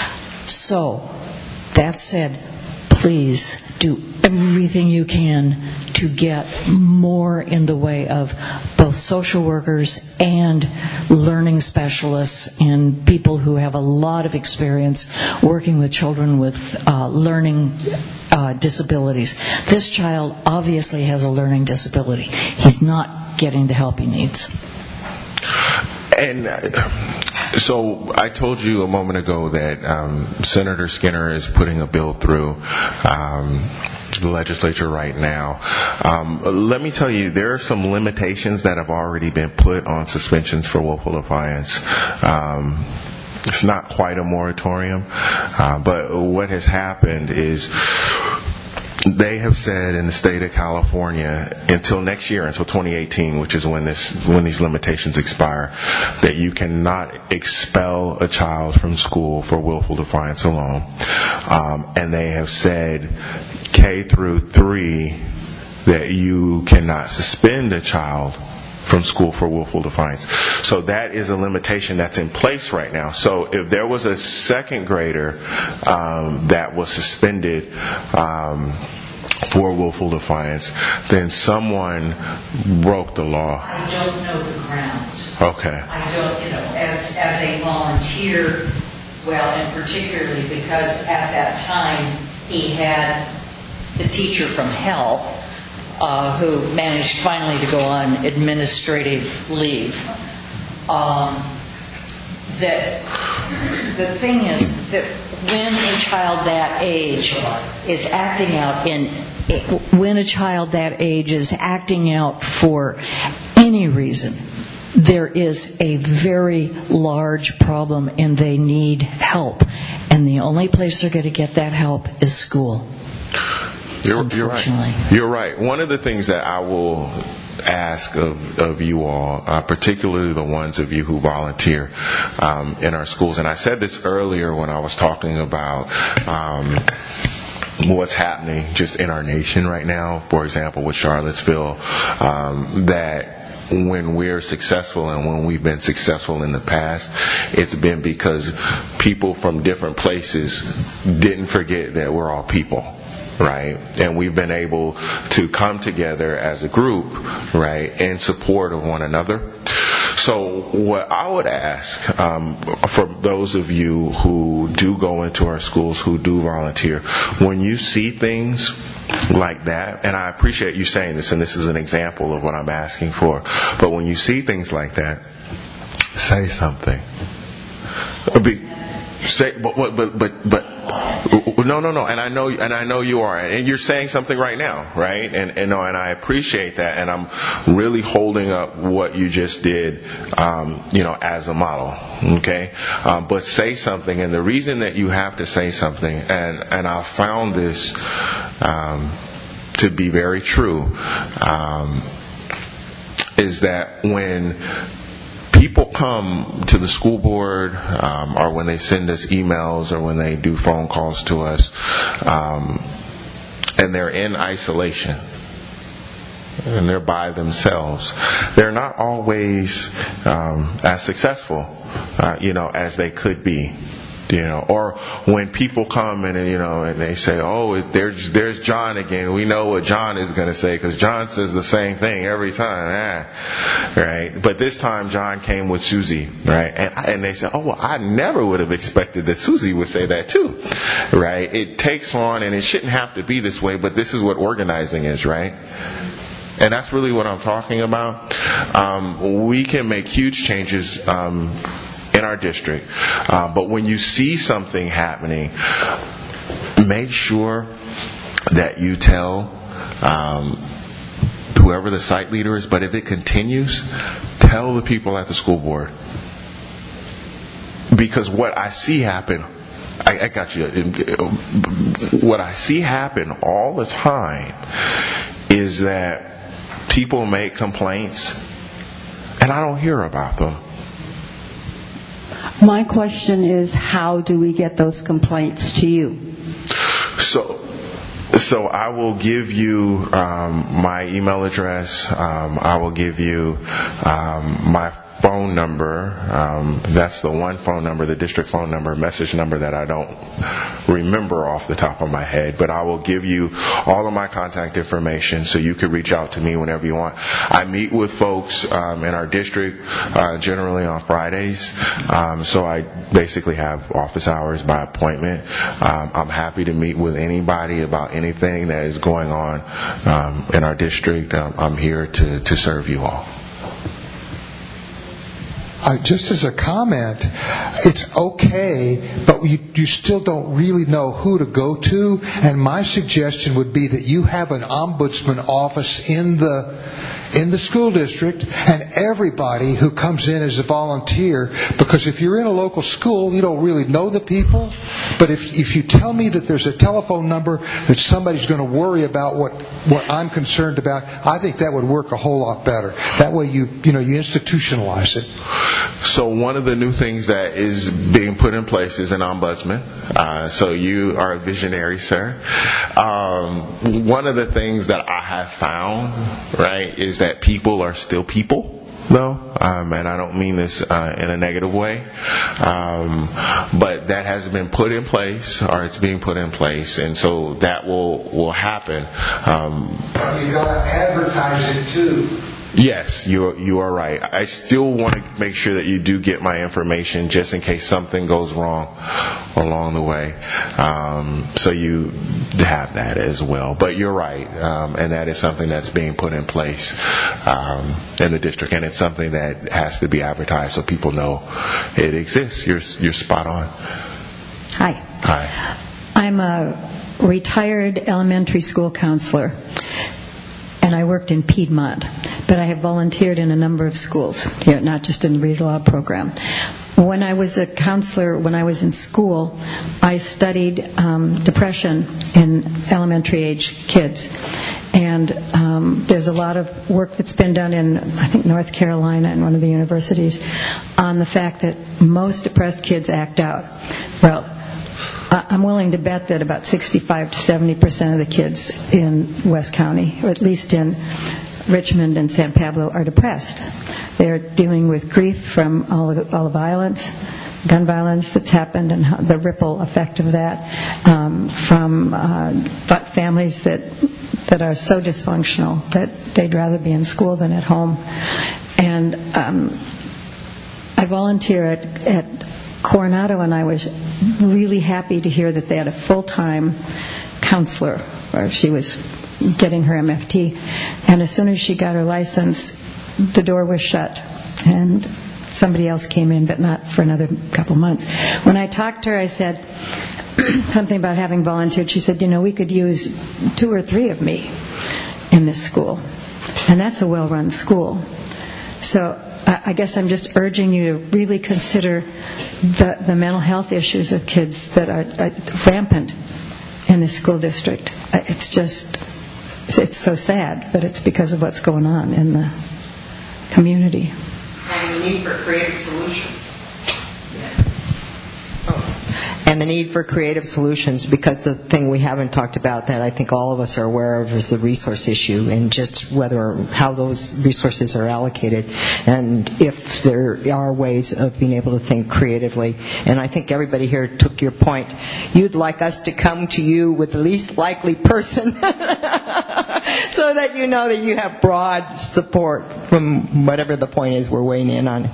F: So, that said, please do everything you can to get more in the way of both social workers and learning specialists and people who have a lot of experience working with children with uh, learning uh, disabilities. This child obviously has a learning disability. He's not getting the help he needs.
A: And uh, so I told you a moment ago that um, Senator Skinner is putting a bill through um, the legislature right now. Um, let me tell you, there are some limitations that have already been put on suspensions for willful defiance. Um, it's not quite a moratorium, uh, but what has happened is they have said in the state of California until next year, until twenty eighteen, which is when this when these limitations expire, that you cannot expel a child from school for willful defiance alone. Um, and they have said K through three that you cannot suspend a child from school for willful defiance. So that is a limitation that's in place right now. So if there was a second grader um, that was suspended um, for willful defiance, then someone broke the law.
F: I don't know the grounds.
A: Okay.
F: I don't, you know, as as a volunteer, well, and particularly because at that time he had the teacher from health, Uh, who managed finally to go on administrative leave. Um, that the thing is that when a child that age is acting out in when a child that age is acting out for any reason, there is a very large problem and they need help. And the only place they're going to get that help is school.
A: You're, you're right. You're right. One of the things that I will ask of, of you all, uh, particularly the ones of you who volunteer um, in our schools, and I said this earlier when I was talking about um, what's happening just in our nation right now, for example, with Charlottesville, um, that when we're successful and when we've been successful in the past, it's been because people from different places didn't forget that we're all people. Right, and we've been able to come together as a group, right, in support of one another. So what I would ask um, for those of you who do go into our schools, who do volunteer, when you see things like that, and I appreciate you saying this, and this is an example of what I'm asking for, but when you see things like that, say something. Be- Say, but, but, but, but, but, no, no, no. And I know, and I know you are, and you're saying something right now, right? And, and no, and I appreciate that, and I'm really holding up what you just did, um, you know, as a model, okay? Um, but say something, and the reason that you have to say something, and and I found this um, to be very true, um, is that when people come to the school board, um, or when they send us emails, or when they do phone calls to us, um, and they're in isolation, and they're by themselves, they're not always um, as successful, uh, you know, as they could be. You know, or when people come and, you know, and they say, "Oh, there's there's John again. We know what John is going to say because John says the same thing every time." Ah, right? But this time, John came with Susie, right? And and they said, "Oh, well, I never would have expected that Susie would say that too." Right? It takes on, and it shouldn't have to be this way, but this is what organizing is, right? And that's really what I'm talking about. Um, we can make huge changes Um, in our district. Uh, but when you see something happening, make sure that you tell um, whoever the site leader is. But if it continues, tell the people at the school board. Because what I see happen, I, I got you. What I see happen all the time is that people make complaints and I don't hear about them.
G: My question is, how do we get those complaints to you?
A: So, so I will give you um, my email address. Um, I will give you um, my phone number. Um, that's the one phone number, the district phone number, message number that I don't remember off the top of my head. But I will give you all of my contact information so you can reach out to me whenever you want. I meet with folks um, in our district uh, generally on Fridays. Um, so I basically have office hours by appointment. Um, I'm happy to meet with anybody about anything that is going on um, in our district. Um, I'm here to, to serve you all.
D: Uh, just as a comment, it's okay, but you, you still don't really know who to go to. And my suggestion would be that you have an ombudsman office in the in the school district, and everybody who comes in as a volunteer, because if you're in a local school, you don't really know the people. But if if you tell me that there's a telephone number that somebody's going to worry about what what I'm concerned about, I think that would work a whole lot better. That way you you know you institutionalize it.
A: So one of the new things that is being put in place is an ombudsman. Uh, so you are a visionary, sir. Um, one of the things that I have found, right, is that people are still people, though, um, and I don't mean this uh, in a negative way, um, but that has been put in place, or it's being put in place, and so that will will happen. Um,
D: You got to advertise it too.
A: Yes, you you are right. I still want to make sure that you do get my information just in case something goes wrong along the way. Um, so you have that as well. But you're right, um, and that is something that's being put in place um, in the district, and it's something that has to be advertised so people know it exists. You're you're spot on.
F: Hi.
A: Hi.
F: I'm a retired elementary school counselor, and I worked in Piedmont, but I have volunteered in a number of schools here, not just in the Read Aloud program. When I was a counselor, when I was in school, I studied um, depression in elementary age kids. And um, there's a lot of work that's been done in, I think, North Carolina and one of the universities on the fact that most depressed kids act out. Well, I'm willing to bet that about sixty-five to seventy percent of the kids in West County, or at least in Richmond and San Pablo, are depressed. They're dealing with grief from all the, all the violence, gun violence that's happened, and how, the ripple effect of that, um, from uh, families that that are so dysfunctional that they'd rather be in school than at home. And um, I volunteer at, at Coronado, and I was really happy to hear that they had a full-time counselor, or she was getting her M F T. And as soon as she got her license, the door was shut. And somebody else came in, but not for another couple months. When I talked to her, I said something about having volunteered. She said, you know, we could use two or three of me in this school. And that's a well-run school. So I guess I'm just urging you to really consider the, the mental health issues of kids that are uh, rampant in this school district. It's just, it's so sad, but it's because of what's going on in the community.
H: And the need for creative solutions.
I: And the need for creative solutions, because the thing we haven't talked about that I think all of us are aware of is the resource issue, and just whether how those resources are allocated, and if there are ways of being able to think creatively. And I think everybody here took your point. You'd like us to come to you with the least likely person so that you know that you have broad support from whatever the point is we're weighing in on.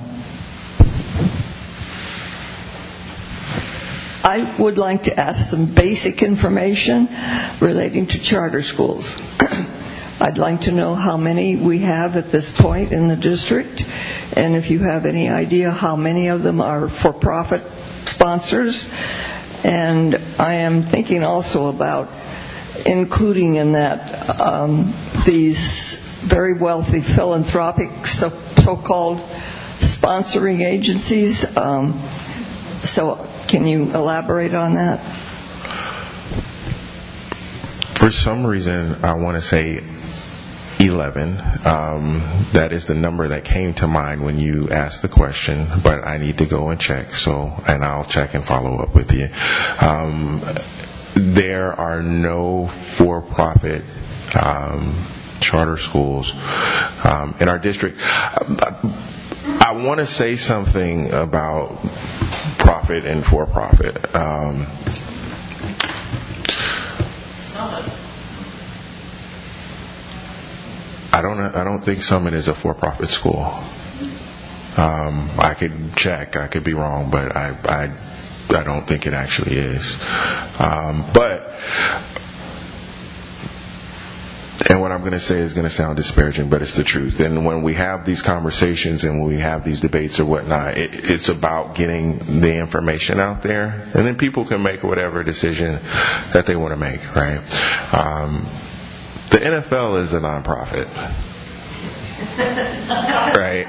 J: I would like to ask some basic information relating to charter schools. I'd like to know how many we have at this point in the district, and if you have any idea how many of them are for-profit sponsors. And I am thinking also about including in that um, these very wealthy philanthropic so, so-called sponsoring agencies. Um, so can you elaborate on that?
A: For some reason, I want to say eleven. Um, that is the number that came to mind when you asked the question, but I need to go and check. So, and I'll check and follow up with you. Um, there are no for-profit um, charter schools um, in our district. I want to say something about profit and for-profit. Um, I don't. I don't think Summit is a for-profit school. Um, I could check. I could be wrong, but I. I, I don't think it actually is. Um, but. And what I'm going to say is going to sound disparaging, but it's the truth. And when we have these conversations and when we have these debates or whatnot, it, it's about getting the information out there, and then people can make whatever decision that they want to make, right? Um, the N F L is a nonprofit, right?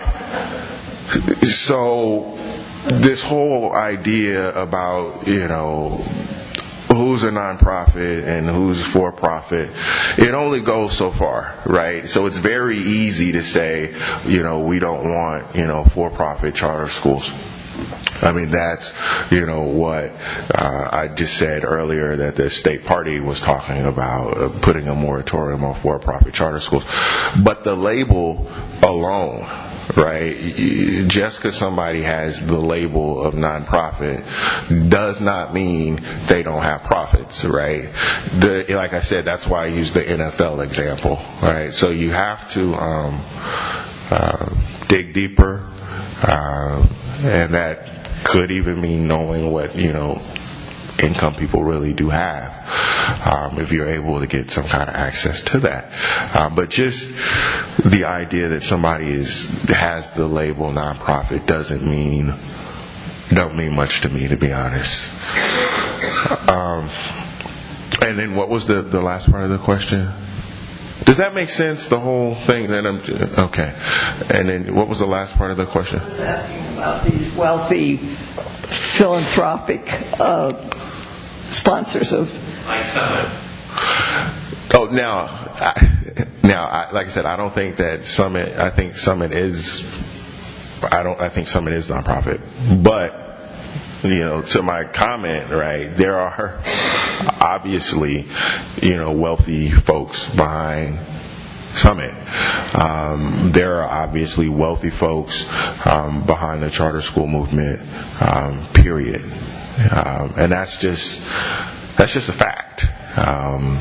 A: So this whole idea about, you know, who's a nonprofit and who's for profit, it only goes so far, right? So it's very easy to say, you know, we don't want, you know, for profit charter schools. I mean, that's, you know, what uh, I just said earlier, that the state party was talking about, uh, putting a moratorium on for profit charter schools. But the label alone, right, just because somebody has the label of nonprofit does not mean they don't have profits, right? The, like I said, that's why I use the N F L example, right? So you have to um, uh, dig deeper, uh, and that could even mean knowing what, you know, income people really do have, um, if you're able to get some kind of access to that. Um, but just the idea that somebody is has the label nonprofit doesn't mean don't mean much to me, to be honest. Um, and then what was the, the last part of the question? Does that make sense, the whole thing? That I'm, okay. And then what was the last part of the question?
J: I was asking about these wealthy philanthropic uh, sponsors of...
C: Like Summit.
A: Oh, now, I, now, I, like I said, I don't think that Summit. I think Summit is. I don't. I think Summit is nonprofit. But, you know, to my comment, right? There are obviously, you know, wealthy folks behind Summit. Um, there are obviously wealthy folks um, behind the charter school movement. Um, period. Um, and that's just that's just a fact. Um,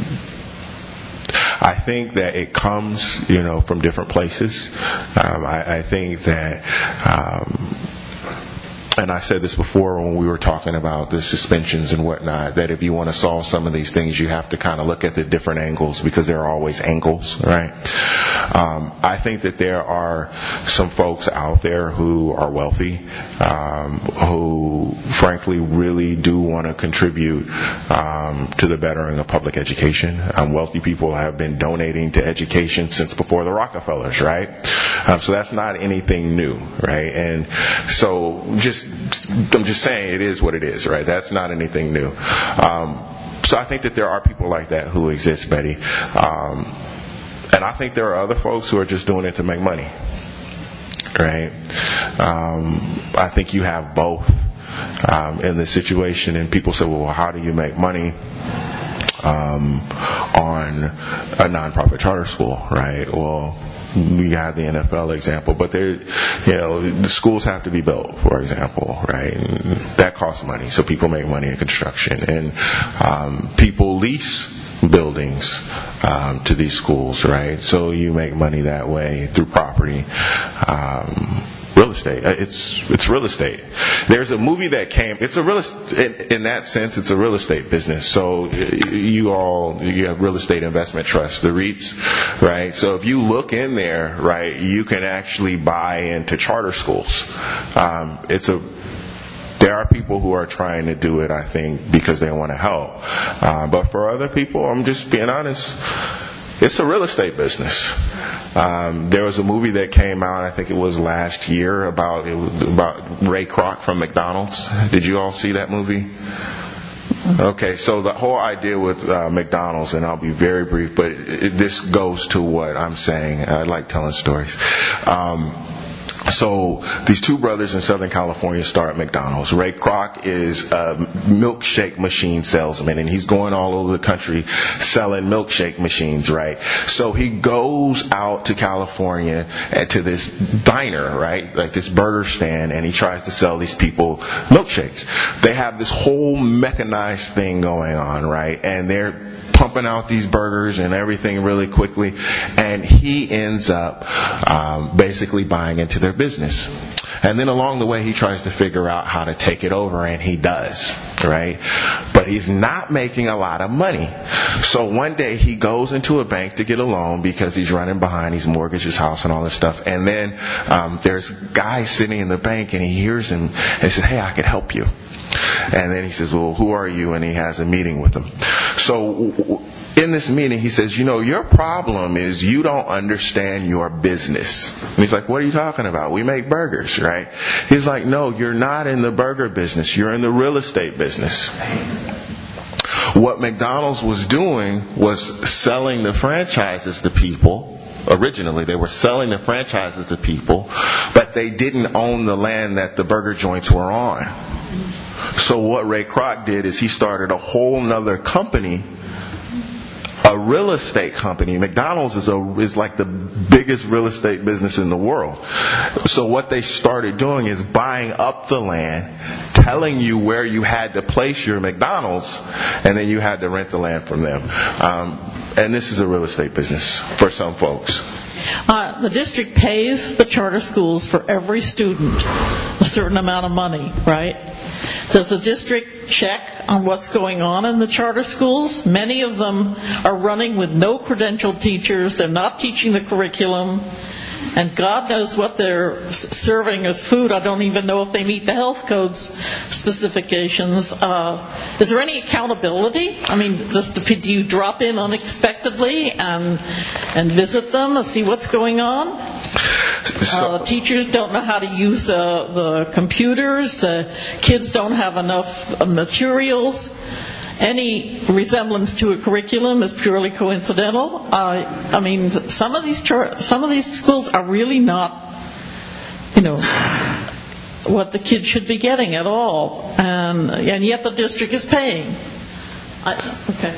A: I think that it comes, you know, from different places. Um, I, I think that, um, and I said this before when we were talking about the suspensions and whatnot, that if you want to solve some of these things, you have to kind of look at the different angles, because there are always angles, right? Um, I think that there are some folks out there who are wealthy, um, who frankly really do want to contribute um, to the bettering of public education. Um, wealthy people have been donating to education since before the Rockefellers, right? Um, so that's not anything new, right? And so just, I'm just saying it is what it is, right? That's not anything new. Um, so I think that there are people like that who exist, Betty. Um, and I think there are other folks who are just doing it to make money, right? Um, I think you have both um, in this situation. And people say, well, how do you make money um, on a nonprofit charter school, right? Well, we had the N F L example, but there, you know, the schools have to be built, for example, right? And that costs money, so people make money in construction, and um, people lease buildings um, to these schools, right? So you make money that way through property. Um, Real estate. It's it's real estate. There's a movie that came. It's a real in, in that sense. It's a real estate business. So you all you have real estate investment trusts, the REITs, right? So if you look in there, right, you can actually buy into charter schools. Um, it's a There are people who are trying to do it, I think, because they want to help. Uh, but for other people, I'm just being honest. It's a real estate business. Um, there was a movie that came out, I think it was last year, about it was about Ray Kroc from McDonald's. Did you all see that movie? Okay, so the whole idea with uh, McDonald's, and I'll be very brief, but it, this goes to what I'm saying. I like telling stories. Um, So these two brothers in Southern California start McDonald's. Ray Kroc is a milkshake machine salesman, and he's going all over the country selling milkshake machines, right? So he goes out to California and to this diner, right, like this burger stand, and he tries to sell these people milkshakes. They have this whole mechanized thing going on, right, and they're pumping out these burgers and everything really quickly, and he ends up um, basically buying into their business. And then along the way, he tries to figure out how to take it over, and he does, right? But he's not making a lot of money. So one day he goes into a bank to get a loan because he's running behind. He's mortgaged his house and all this stuff. And then um, there's a guy sitting in the bank, and he hears him and he says, "Hey, I could help you." And then he says, "Well, who are you?" And he has a meeting with him. So in this meeting, he says, "You know, your problem is you don't understand your business." And he's like, "What are you talking about? We make burgers, right?" He's like, "No, you're not in the burger business. You're in the real estate business." What McDonald's was doing was selling the franchises to people. Originally, they were selling the franchises to people, but they didn't own the land that the burger joints were on. So what Ray Kroc did is he started a whole nother company, a real estate company. McDonald's is a is like the biggest real estate business in the world. So what they started doing is buying up the land, telling you where you had to place your McDonald's, and then you had to rent the land from them. Um, and this is a real estate business for some folks.
E: Uh, the district pays the charter schools for every student a certain amount of money, right? Does the district check on what's going on in the charter schools? Many of them are running with no credentialed teachers. They're not teaching the curriculum. And God knows what they're serving as food. I don't even know if they meet the health code's specifications. Uh, is there any accountability? I mean, does, do you drop in unexpectedly and and visit them and see what's going on? Uh, the teachers don't know how to use uh, the computers. Uh, kids don't have enough uh, materials. Any resemblance to a curriculum is purely coincidental. Uh, I mean, some of these char- some of these schools are really not, you know, what the kids should be getting at all, and and yet the district is paying. I, okay.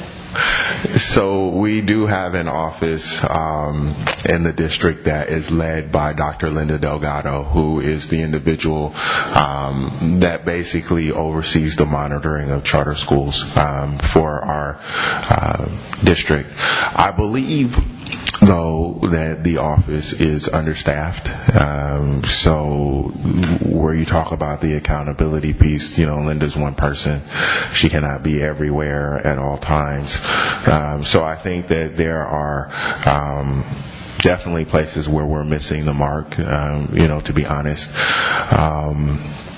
A: So we do have an office um, in the district that is led by Doctor Linda Delgado, who is the individual um, that basically oversees the monitoring of charter schools um, for our uh, district. I believe though, that the office is understaffed. Um, so where you talk about the accountability piece, you know, Linda's one person. She cannot be everywhere at all times. Um, so I think that there are um, definitely places where we're missing the mark, um, you know, to be honest. Um,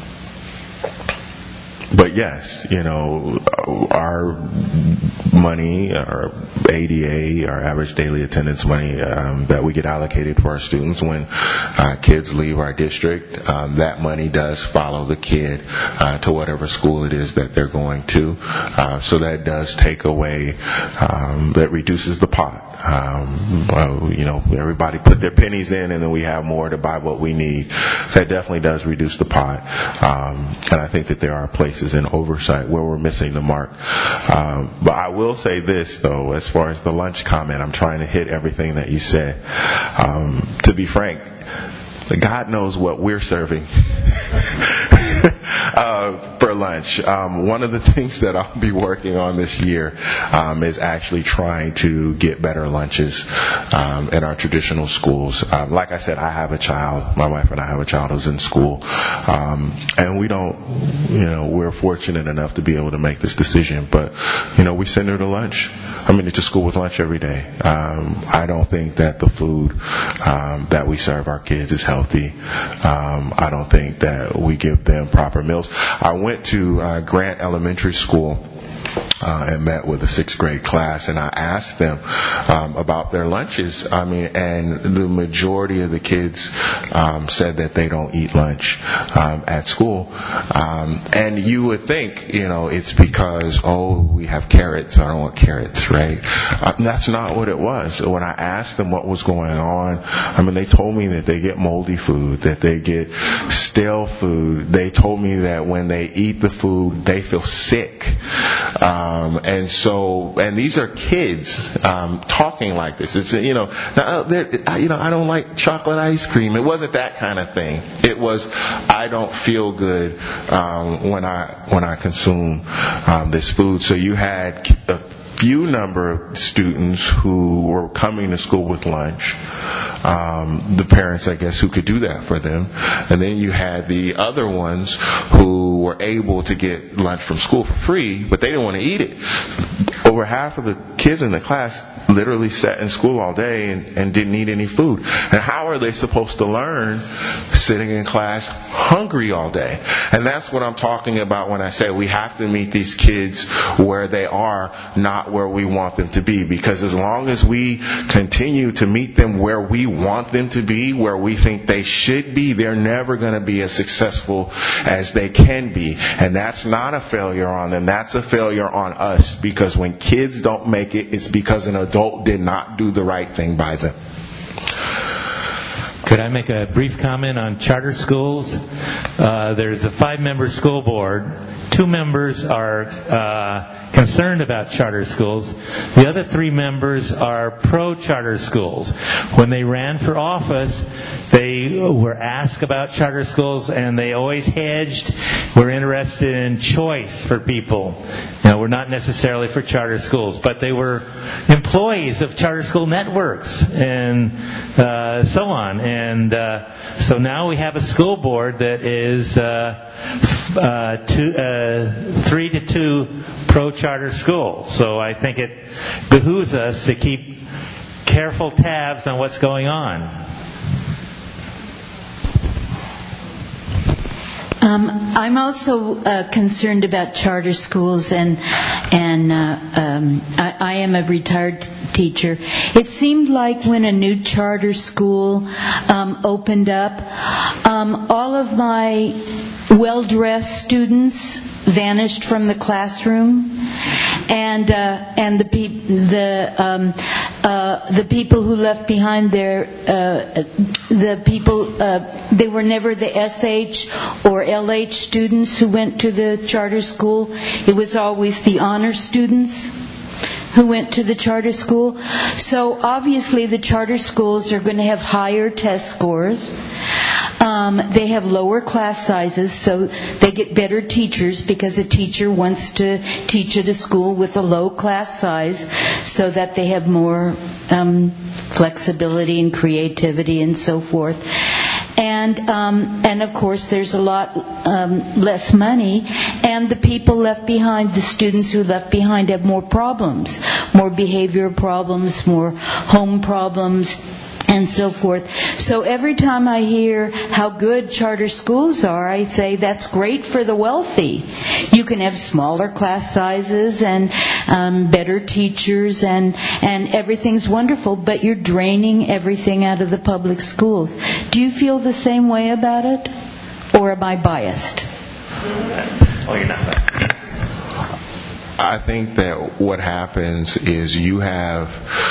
A: But yes, you know, our money, our A D A, our average daily attendance money um, that we get allocated for our students when uh, kids leave our district, um, that money does follow the kid uh, to whatever school it is that they're going to. Uh, so that does take away, um, that reduces the pot. Um, well, you know, everybody put their pennies in and then we have more to buy what we need. That definitely does reduce the pot. Um, and I think that there are places in oversight where we're missing the mark. Um, but I will say this, though, as far as the lunch comment, I'm trying to hit everything that you said. Um, to be frank, God knows what we're serving uh, for lunch. Um, one of the things that I'll be working on this year um, is actually trying to get better lunches um, in our traditional schools. Um, like I said, I have a child. My wife and I have a child who's in school. Um, and we don't, you know, we're fortunate enough to be able to make this decision. But, you know, we send her to lunch. I mean, to school with lunch every day. Um, I don't think that the food um, that we serve our kids is healthy. Um, I don't think that we give them proper meals. I went to uh, Grant Elementary School Uh, and met with a sixth grade class, and I asked them um, about their lunches. I mean, and the majority of the kids um, said that they don't eat lunch um, at school. Um, and you would think, you know, it's because, oh, we have carrots. I don't want carrots, right? Uh, that's not what it was. When I asked them what was going on, I mean, they told me that they get moldy food, that they get stale food. They told me that when they eat the food, they feel sick. Um, and so, and these are kids um, talking like this. It's, you know, now, you know, I don't like chocolate ice cream. It wasn't that kind of thing. It was, I don't feel good um, when I when I consume um, this food. So you had a few number of students who were coming to school with lunch. Um, the parents, I guess, who could do that for them. And then you had the other ones who were able to get lunch from school for free, but they didn't want to eat it. Over half of the kids in the class literally sat in school all day and, and didn't eat any food. And how are they supposed to learn sitting in class hungry all day? And that's what I'm talking about when I say we have to meet these kids where they are, not where we want them to be. Because as long as we continue to meet them where we want them to be, where we think they should be, they're never going to be as successful as they can be. And that's not a failure on them. That's a failure on us. Because when kids don't make it, it's because an adult did not do the right thing by them.
K: Could I make a brief comment on charter schools? Uh, there's a five-member school board. Two members are uh, concerned about charter schools. The other three members are pro-charter schools. When they ran for office, they were asked about charter schools, and they always hedged. We're interested in choice for people. You know, we're not necessarily for charter schools, but they were employees of charter school networks and uh, so on. And uh, so now we have a school board that is uh, uh, two, uh, three to two pro-charter school. So I think it behooves us to keep careful tabs on what's going on.
F: Um, I'm also uh, concerned about charter schools, and and uh, um, I, I am a retired teacher. It seemed like when a new charter school um, opened up, um, all of my well-dressed students vanished from the classroom, and uh, and the pe- the um, uh, the people who left behind their uh, the people uh, they were never the S H or L H students who went to the charter school. It was always the honor students who went to the charter school. So obviously the charter schools are going to have higher test scores. Um, they have lower class sizes, so they get better teachers because a teacher wants to teach at a school with a low class size so that they have more
L: um, flexibility and creativity and so forth. And um, and of course there's a lot um, less money, and the people left behind, the students who left behind, have more problems, more behavioral problems, more home problems, and so forth. So every time I hear how good charter schools are, I say that's great for the wealthy. You can have smaller class sizes and um, better teachers, and and everything's wonderful, but you're draining everything out of the public schools. Do you feel the same way about it, or am I biased?
C: Oh, you're not biased.
A: I think that what happens is you have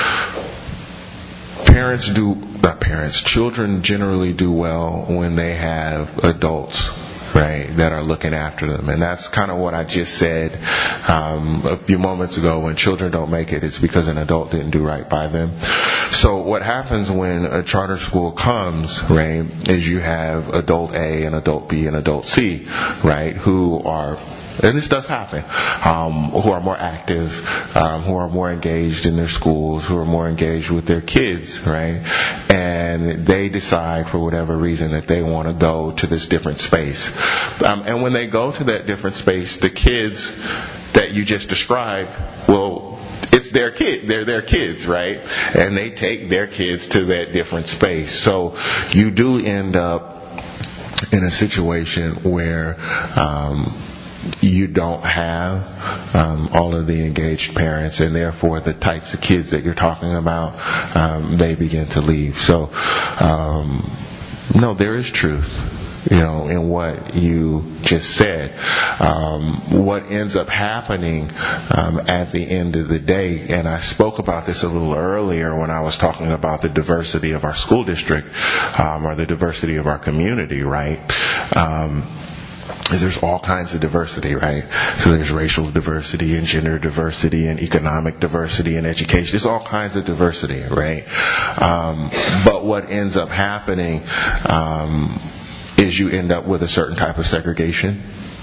A: parents do, not parents, children generally do well when they have adults, right, that are looking after them. And that's kind of what I just said um, a few moments ago. When children don't make it, it's because an adult didn't do right by them. So what happens when a charter school comes, right, is you have adult A and adult B and adult C, right, who are, and this does happen, um, who are more active, um, who are more engaged in their schools, who are more engaged with their kids, right? And they decide for whatever reason that they want to go to this different space. Um, and when they go to that different space, the kids that you just described, well, it's their kid. They're their kids, right? And they take their kids to that different space. So you do end up in a situation where um, you don't have um, all of the engaged parents, and therefore the types of kids that you're talking about, um, they begin to leave. So, um, no, there is truth, you know, in what you just said. Um, what ends up happening um, at the end of the day, and I spoke about this a little earlier when I was talking about the diversity of our school district, um, or the diversity of our community, right? Um, is there's all kinds of diversity, right? So there's racial diversity and gender diversity and economic diversity and education. There's all kinds of diversity, right? Um, but what ends up happening um, is you end up with a certain type of segregation.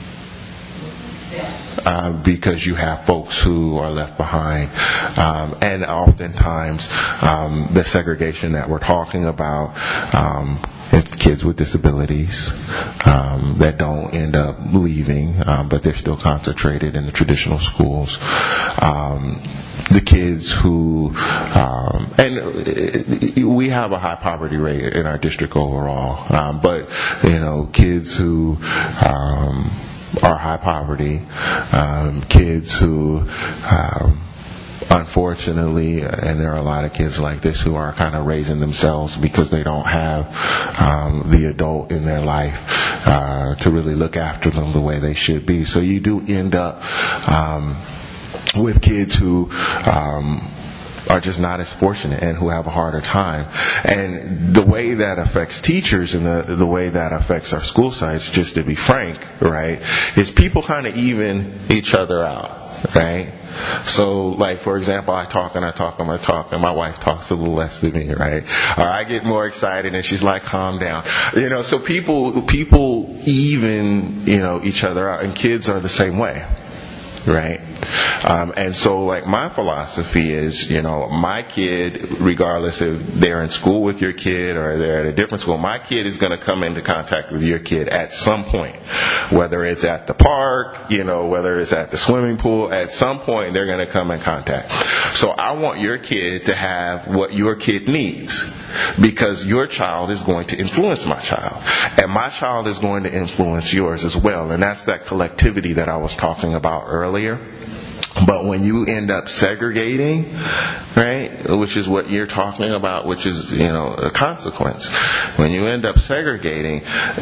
A: Uh, because you have folks who are left behind. Um, and oftentimes, um, the segregation that we're talking about um, is kids with disabilities um, that don't end up leaving, um, but they're still concentrated in the traditional schools. Um, the kids who, um, and we have a high poverty rate in our district overall, um, but, you know, kids who, um, are high poverty, um, kids who, um, unfortunately, and there are a lot of kids like this who are kind of raising themselves because they don't have um, the adult in their life uh, to really look after them the way they should be. So you do end up um, with kids who um, are just not as fortunate and who have a harder time. And the way that affects teachers and the the way that affects our school sites, just to be frank, right, is people kind of even each other out, right? So, like, for example, I talk and I talk and I talk, and my wife talks a little less than me, right? Or I get more excited and she's like, calm down. You know, so people people even, you know, each other out, and kids are the same way. Right? Um, and so, like, my philosophy is, you know, my kid, regardless if they're in school with your kid or they're at a different school, my kid is going to come into contact with your kid at some point. Whether it's at the park, you know, whether it's at the swimming pool, at some point they're going to come in contact. So I want your kid to have what your kid needs, because your child is going to influence my child. And my child is going to influence yours as well. And that's that collectivity that I was talking about earlier. But when you end up segregating, right, which is what you're talking about, which is, you know, a consequence. When you end up segregating,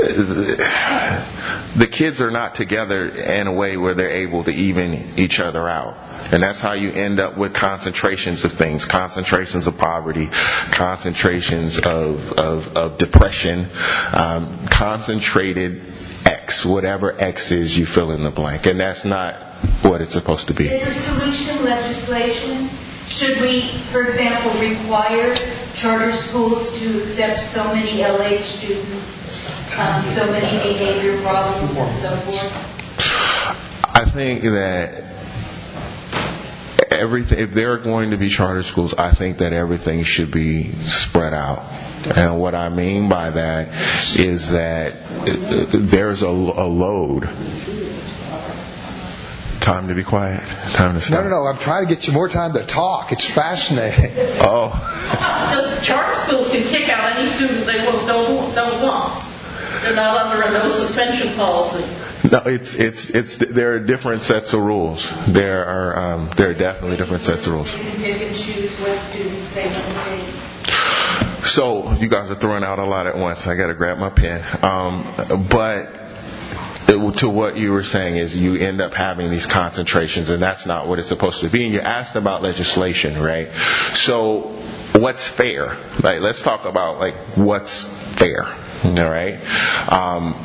A: the kids are not together in a way where they're able to even each other out. And that's how you end up with concentrations of things, concentrations of poverty, concentrations of, of, of depression, um, concentrated X, whatever X is, you fill in the blank. And that's not what it's supposed to be.
M: Is the solution legislation? Should we, for example, require charter schools to accept so many L H students, um, so many behavior problems, and so forth?
A: I think that everything, if there are going to be charter schools, I think that everything should be spread out. And what I mean by that is that there's a, a load. Time to be quiet. Time to stop.
D: No, no, no. I'm trying to get you more time to talk. It's fascinating.
A: Oh.
E: Just charter schools can kick out any student they don't, don't, don't want. They're not under a no suspension policy.
A: No, it's it's it's. There are different sets of rules. There are um, there are definitely different sets of rules.
M: They can pick and choose what students they want to take.
A: So you guys are throwing out a lot at once. I got to grab my pen. Um, but. To what you were saying is you end up having these concentrations, and that's not what it's supposed to be. And you asked about legislation, right? So what's fair? Like, let's talk about like what's fair, all right? Um,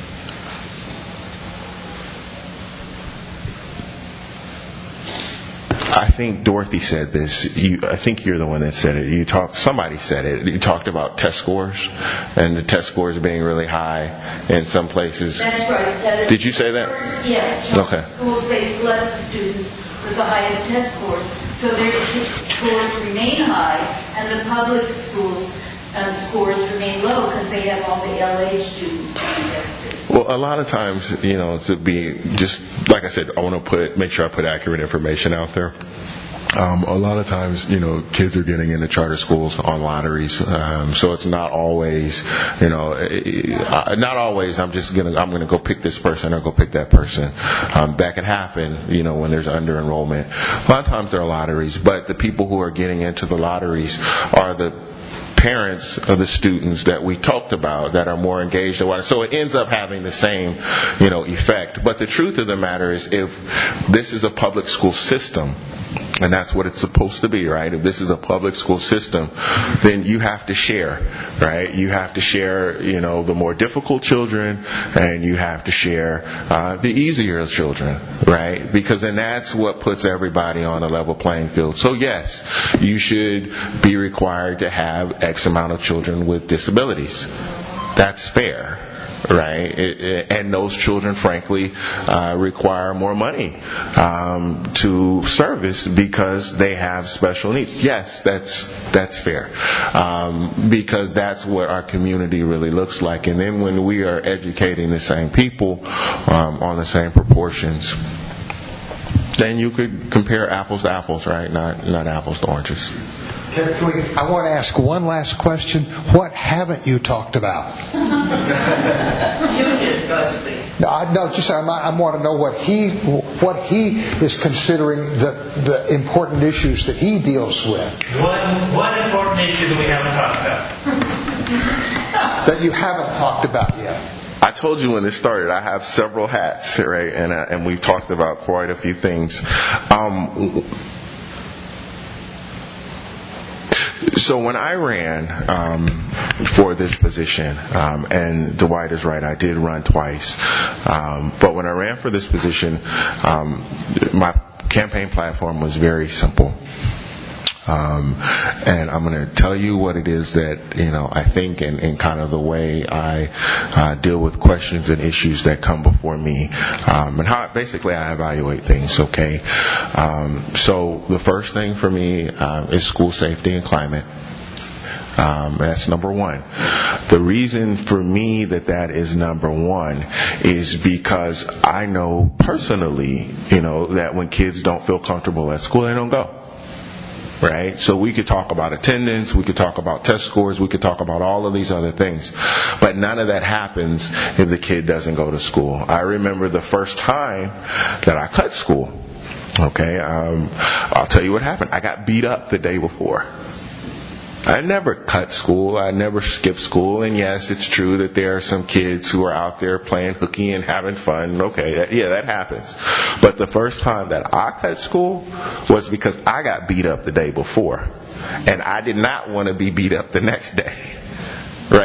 A: I think Dorothy said this. You, I think you're the one that said it. You talked. Somebody said it. You talked about test scores and the test scores being really high in some places.
M: That's right. That
A: Did you say that?
M: Yes.
A: Okay.
M: Schools, they select the students with the highest test scores, so their scores remain high, and the public schools' uh, scores remain low because they have all the L A students being tested.
A: Well, a lot of times, you know, to be just like I said, I want to put make sure I put accurate information out there. Um, a lot of times, you know, kids are getting into charter schools on lotteries, um, so it's not always, you know, not always. I'm just gonna I'm gonna go pick this person or go pick that person. Um, that can happen, you know, when there's under enrollment. A lot of times there are lotteries, but the people who are getting into the lotteries are the parents of the students that we talked about that are more engaged in what, so it ends up having the same, you know, effect. But the truth of the matter is, if this is a public school system, and that's what it's supposed to be, right? If this is a public school system, then you have to share, right? You have to share, you know, the more difficult children, and you have to share uh, the easier children, right? Because then that's what puts everybody on a level playing field. So yes, you should be required to have X amount of children with disabilities. That's fair. Right, it, it, and those children, frankly, uh, require more money um, to service because they have special needs. Yes, that's that's fair, um, because that's what our community really looks like. And then when we are educating the same people um, on the same proportions, then you could compare apples to apples, right? Not not apples to oranges.
D: Can we, I want to ask one last question. What haven't you talked about?
E: Union custody.
D: No, I, no just I, I want to know what he what he is considering the the important issues that he deals with.
C: What what important issue do we haven't talked about?
D: That you haven't talked about yet.
A: I told you when this started, I have several hats, right? And uh, and we've talked about quite a few things. Um, So when I ran um, for this position, um, and Dwight is right, I did run twice. Um, but when I ran for this position, um, my campaign platform was very simple. Um, and I'm going to tell you what it is that, you know, I think and, and kind of the way I uh, deal with questions and issues that come before me, um, and how basically I evaluate things, okay? Um, so the first thing for me uh, is school safety and climate. Um, that's number one. The reason for me that that is number one is because I know personally, you know, that when kids don't feel comfortable at school, they don't go. Right? So we could talk about attendance, we could talk about test scores, we could talk about all of these other things. But none of that happens if the kid doesn't go to school. I remember the first time that I cut school. Okay, um, I'll tell you what happened. I got beat up the day before. I never cut school. I never skipped school. And yes, it's true that there are some kids who are out there playing hooky and having fun. Okay, that, yeah, that happens. But the first time that I cut school was because I got beat up the day before. And I did not want to be beat up the next day. Right?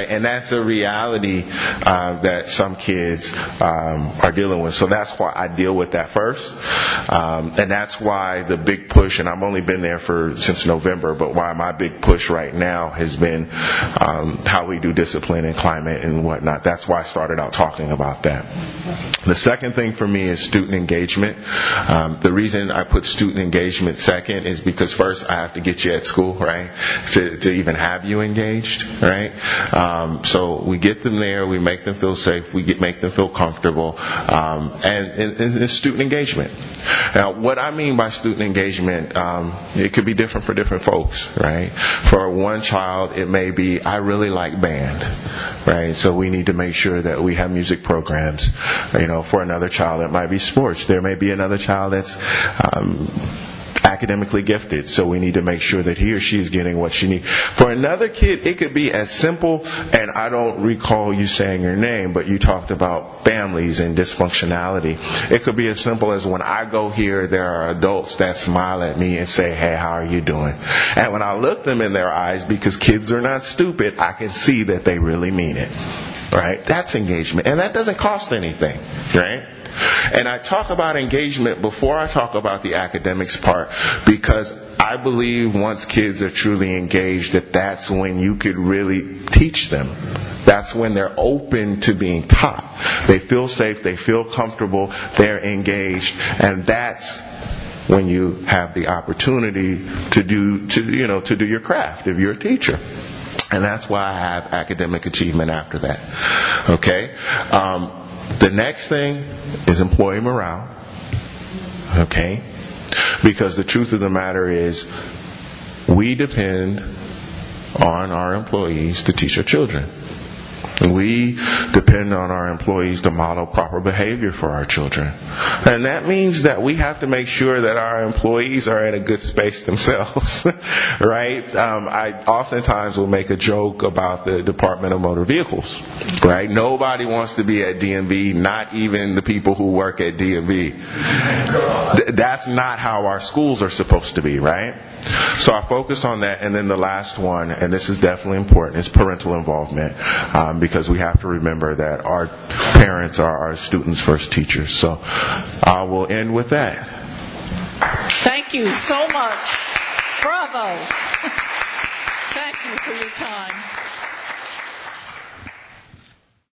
A: right? And that's a reality uh, that some kids um, are dealing with. So that's why I deal with that first. Um, and that's why the big push, and I've only been there for since November, but why my big push right now has been um, how we do discipline and climate and whatnot. That's why I started out talking about that. The second thing for me is student engagement. Um, the reason I put student engagement second is because first I have to get you at school, right, to, to even have you engaged, right? Um, so we get them there, we make them feel safe, we get, make them feel comfortable, um, and, and, and it's student engagement. Now, what I mean by student engagement, um, it could be different for different folks, right? For one child, it may be, I really like band, right? So we need to make sure that we have music programs. You know, for another child, it might be sports. There may be another child that's um, academically gifted, so we need to make sure that he or she is getting what she needs. For another kid, it could be as simple, and I don't recall you saying your name, but you talked about families and dysfunctionality. It could be as simple as when I go here, there are adults that smile at me and say, hey, how are you doing? And when I look them in their eyes, because kids are not stupid, I can see that they really mean it. Right? That's engagement. And that doesn't cost anything. Right? And I talk about engagement before I talk about the academics part, because I believe once kids are truly engaged, that that's when you could really teach them. That's when they're open to being taught. They feel safe, they feel comfortable, they're engaged, and that's when you have the opportunity to do to you know to do your craft if you're a teacher. And that's why I have academic achievement after that. Okay? Um, the next thing is employee morale. Okay? Because the truth of the matter is, we depend on our employees to teach our children. We depend on our employees to model proper behavior for our children. And that means that we have to make sure that our employees are in a good space themselves. Right? Um, I oftentimes will make a joke about the Department of Motor Vehicles. Right? Nobody wants to be at D M V, not even the people who work at D M V. Th- that's not how our schools are supposed to be, right? So I focus on that. And then the last one, and this is definitely important, is parental involvement. Um, because we have to remember that our parents are our students' first teachers. So I will end with that.
E: Thank you so much. Bravo. Thank you for your time.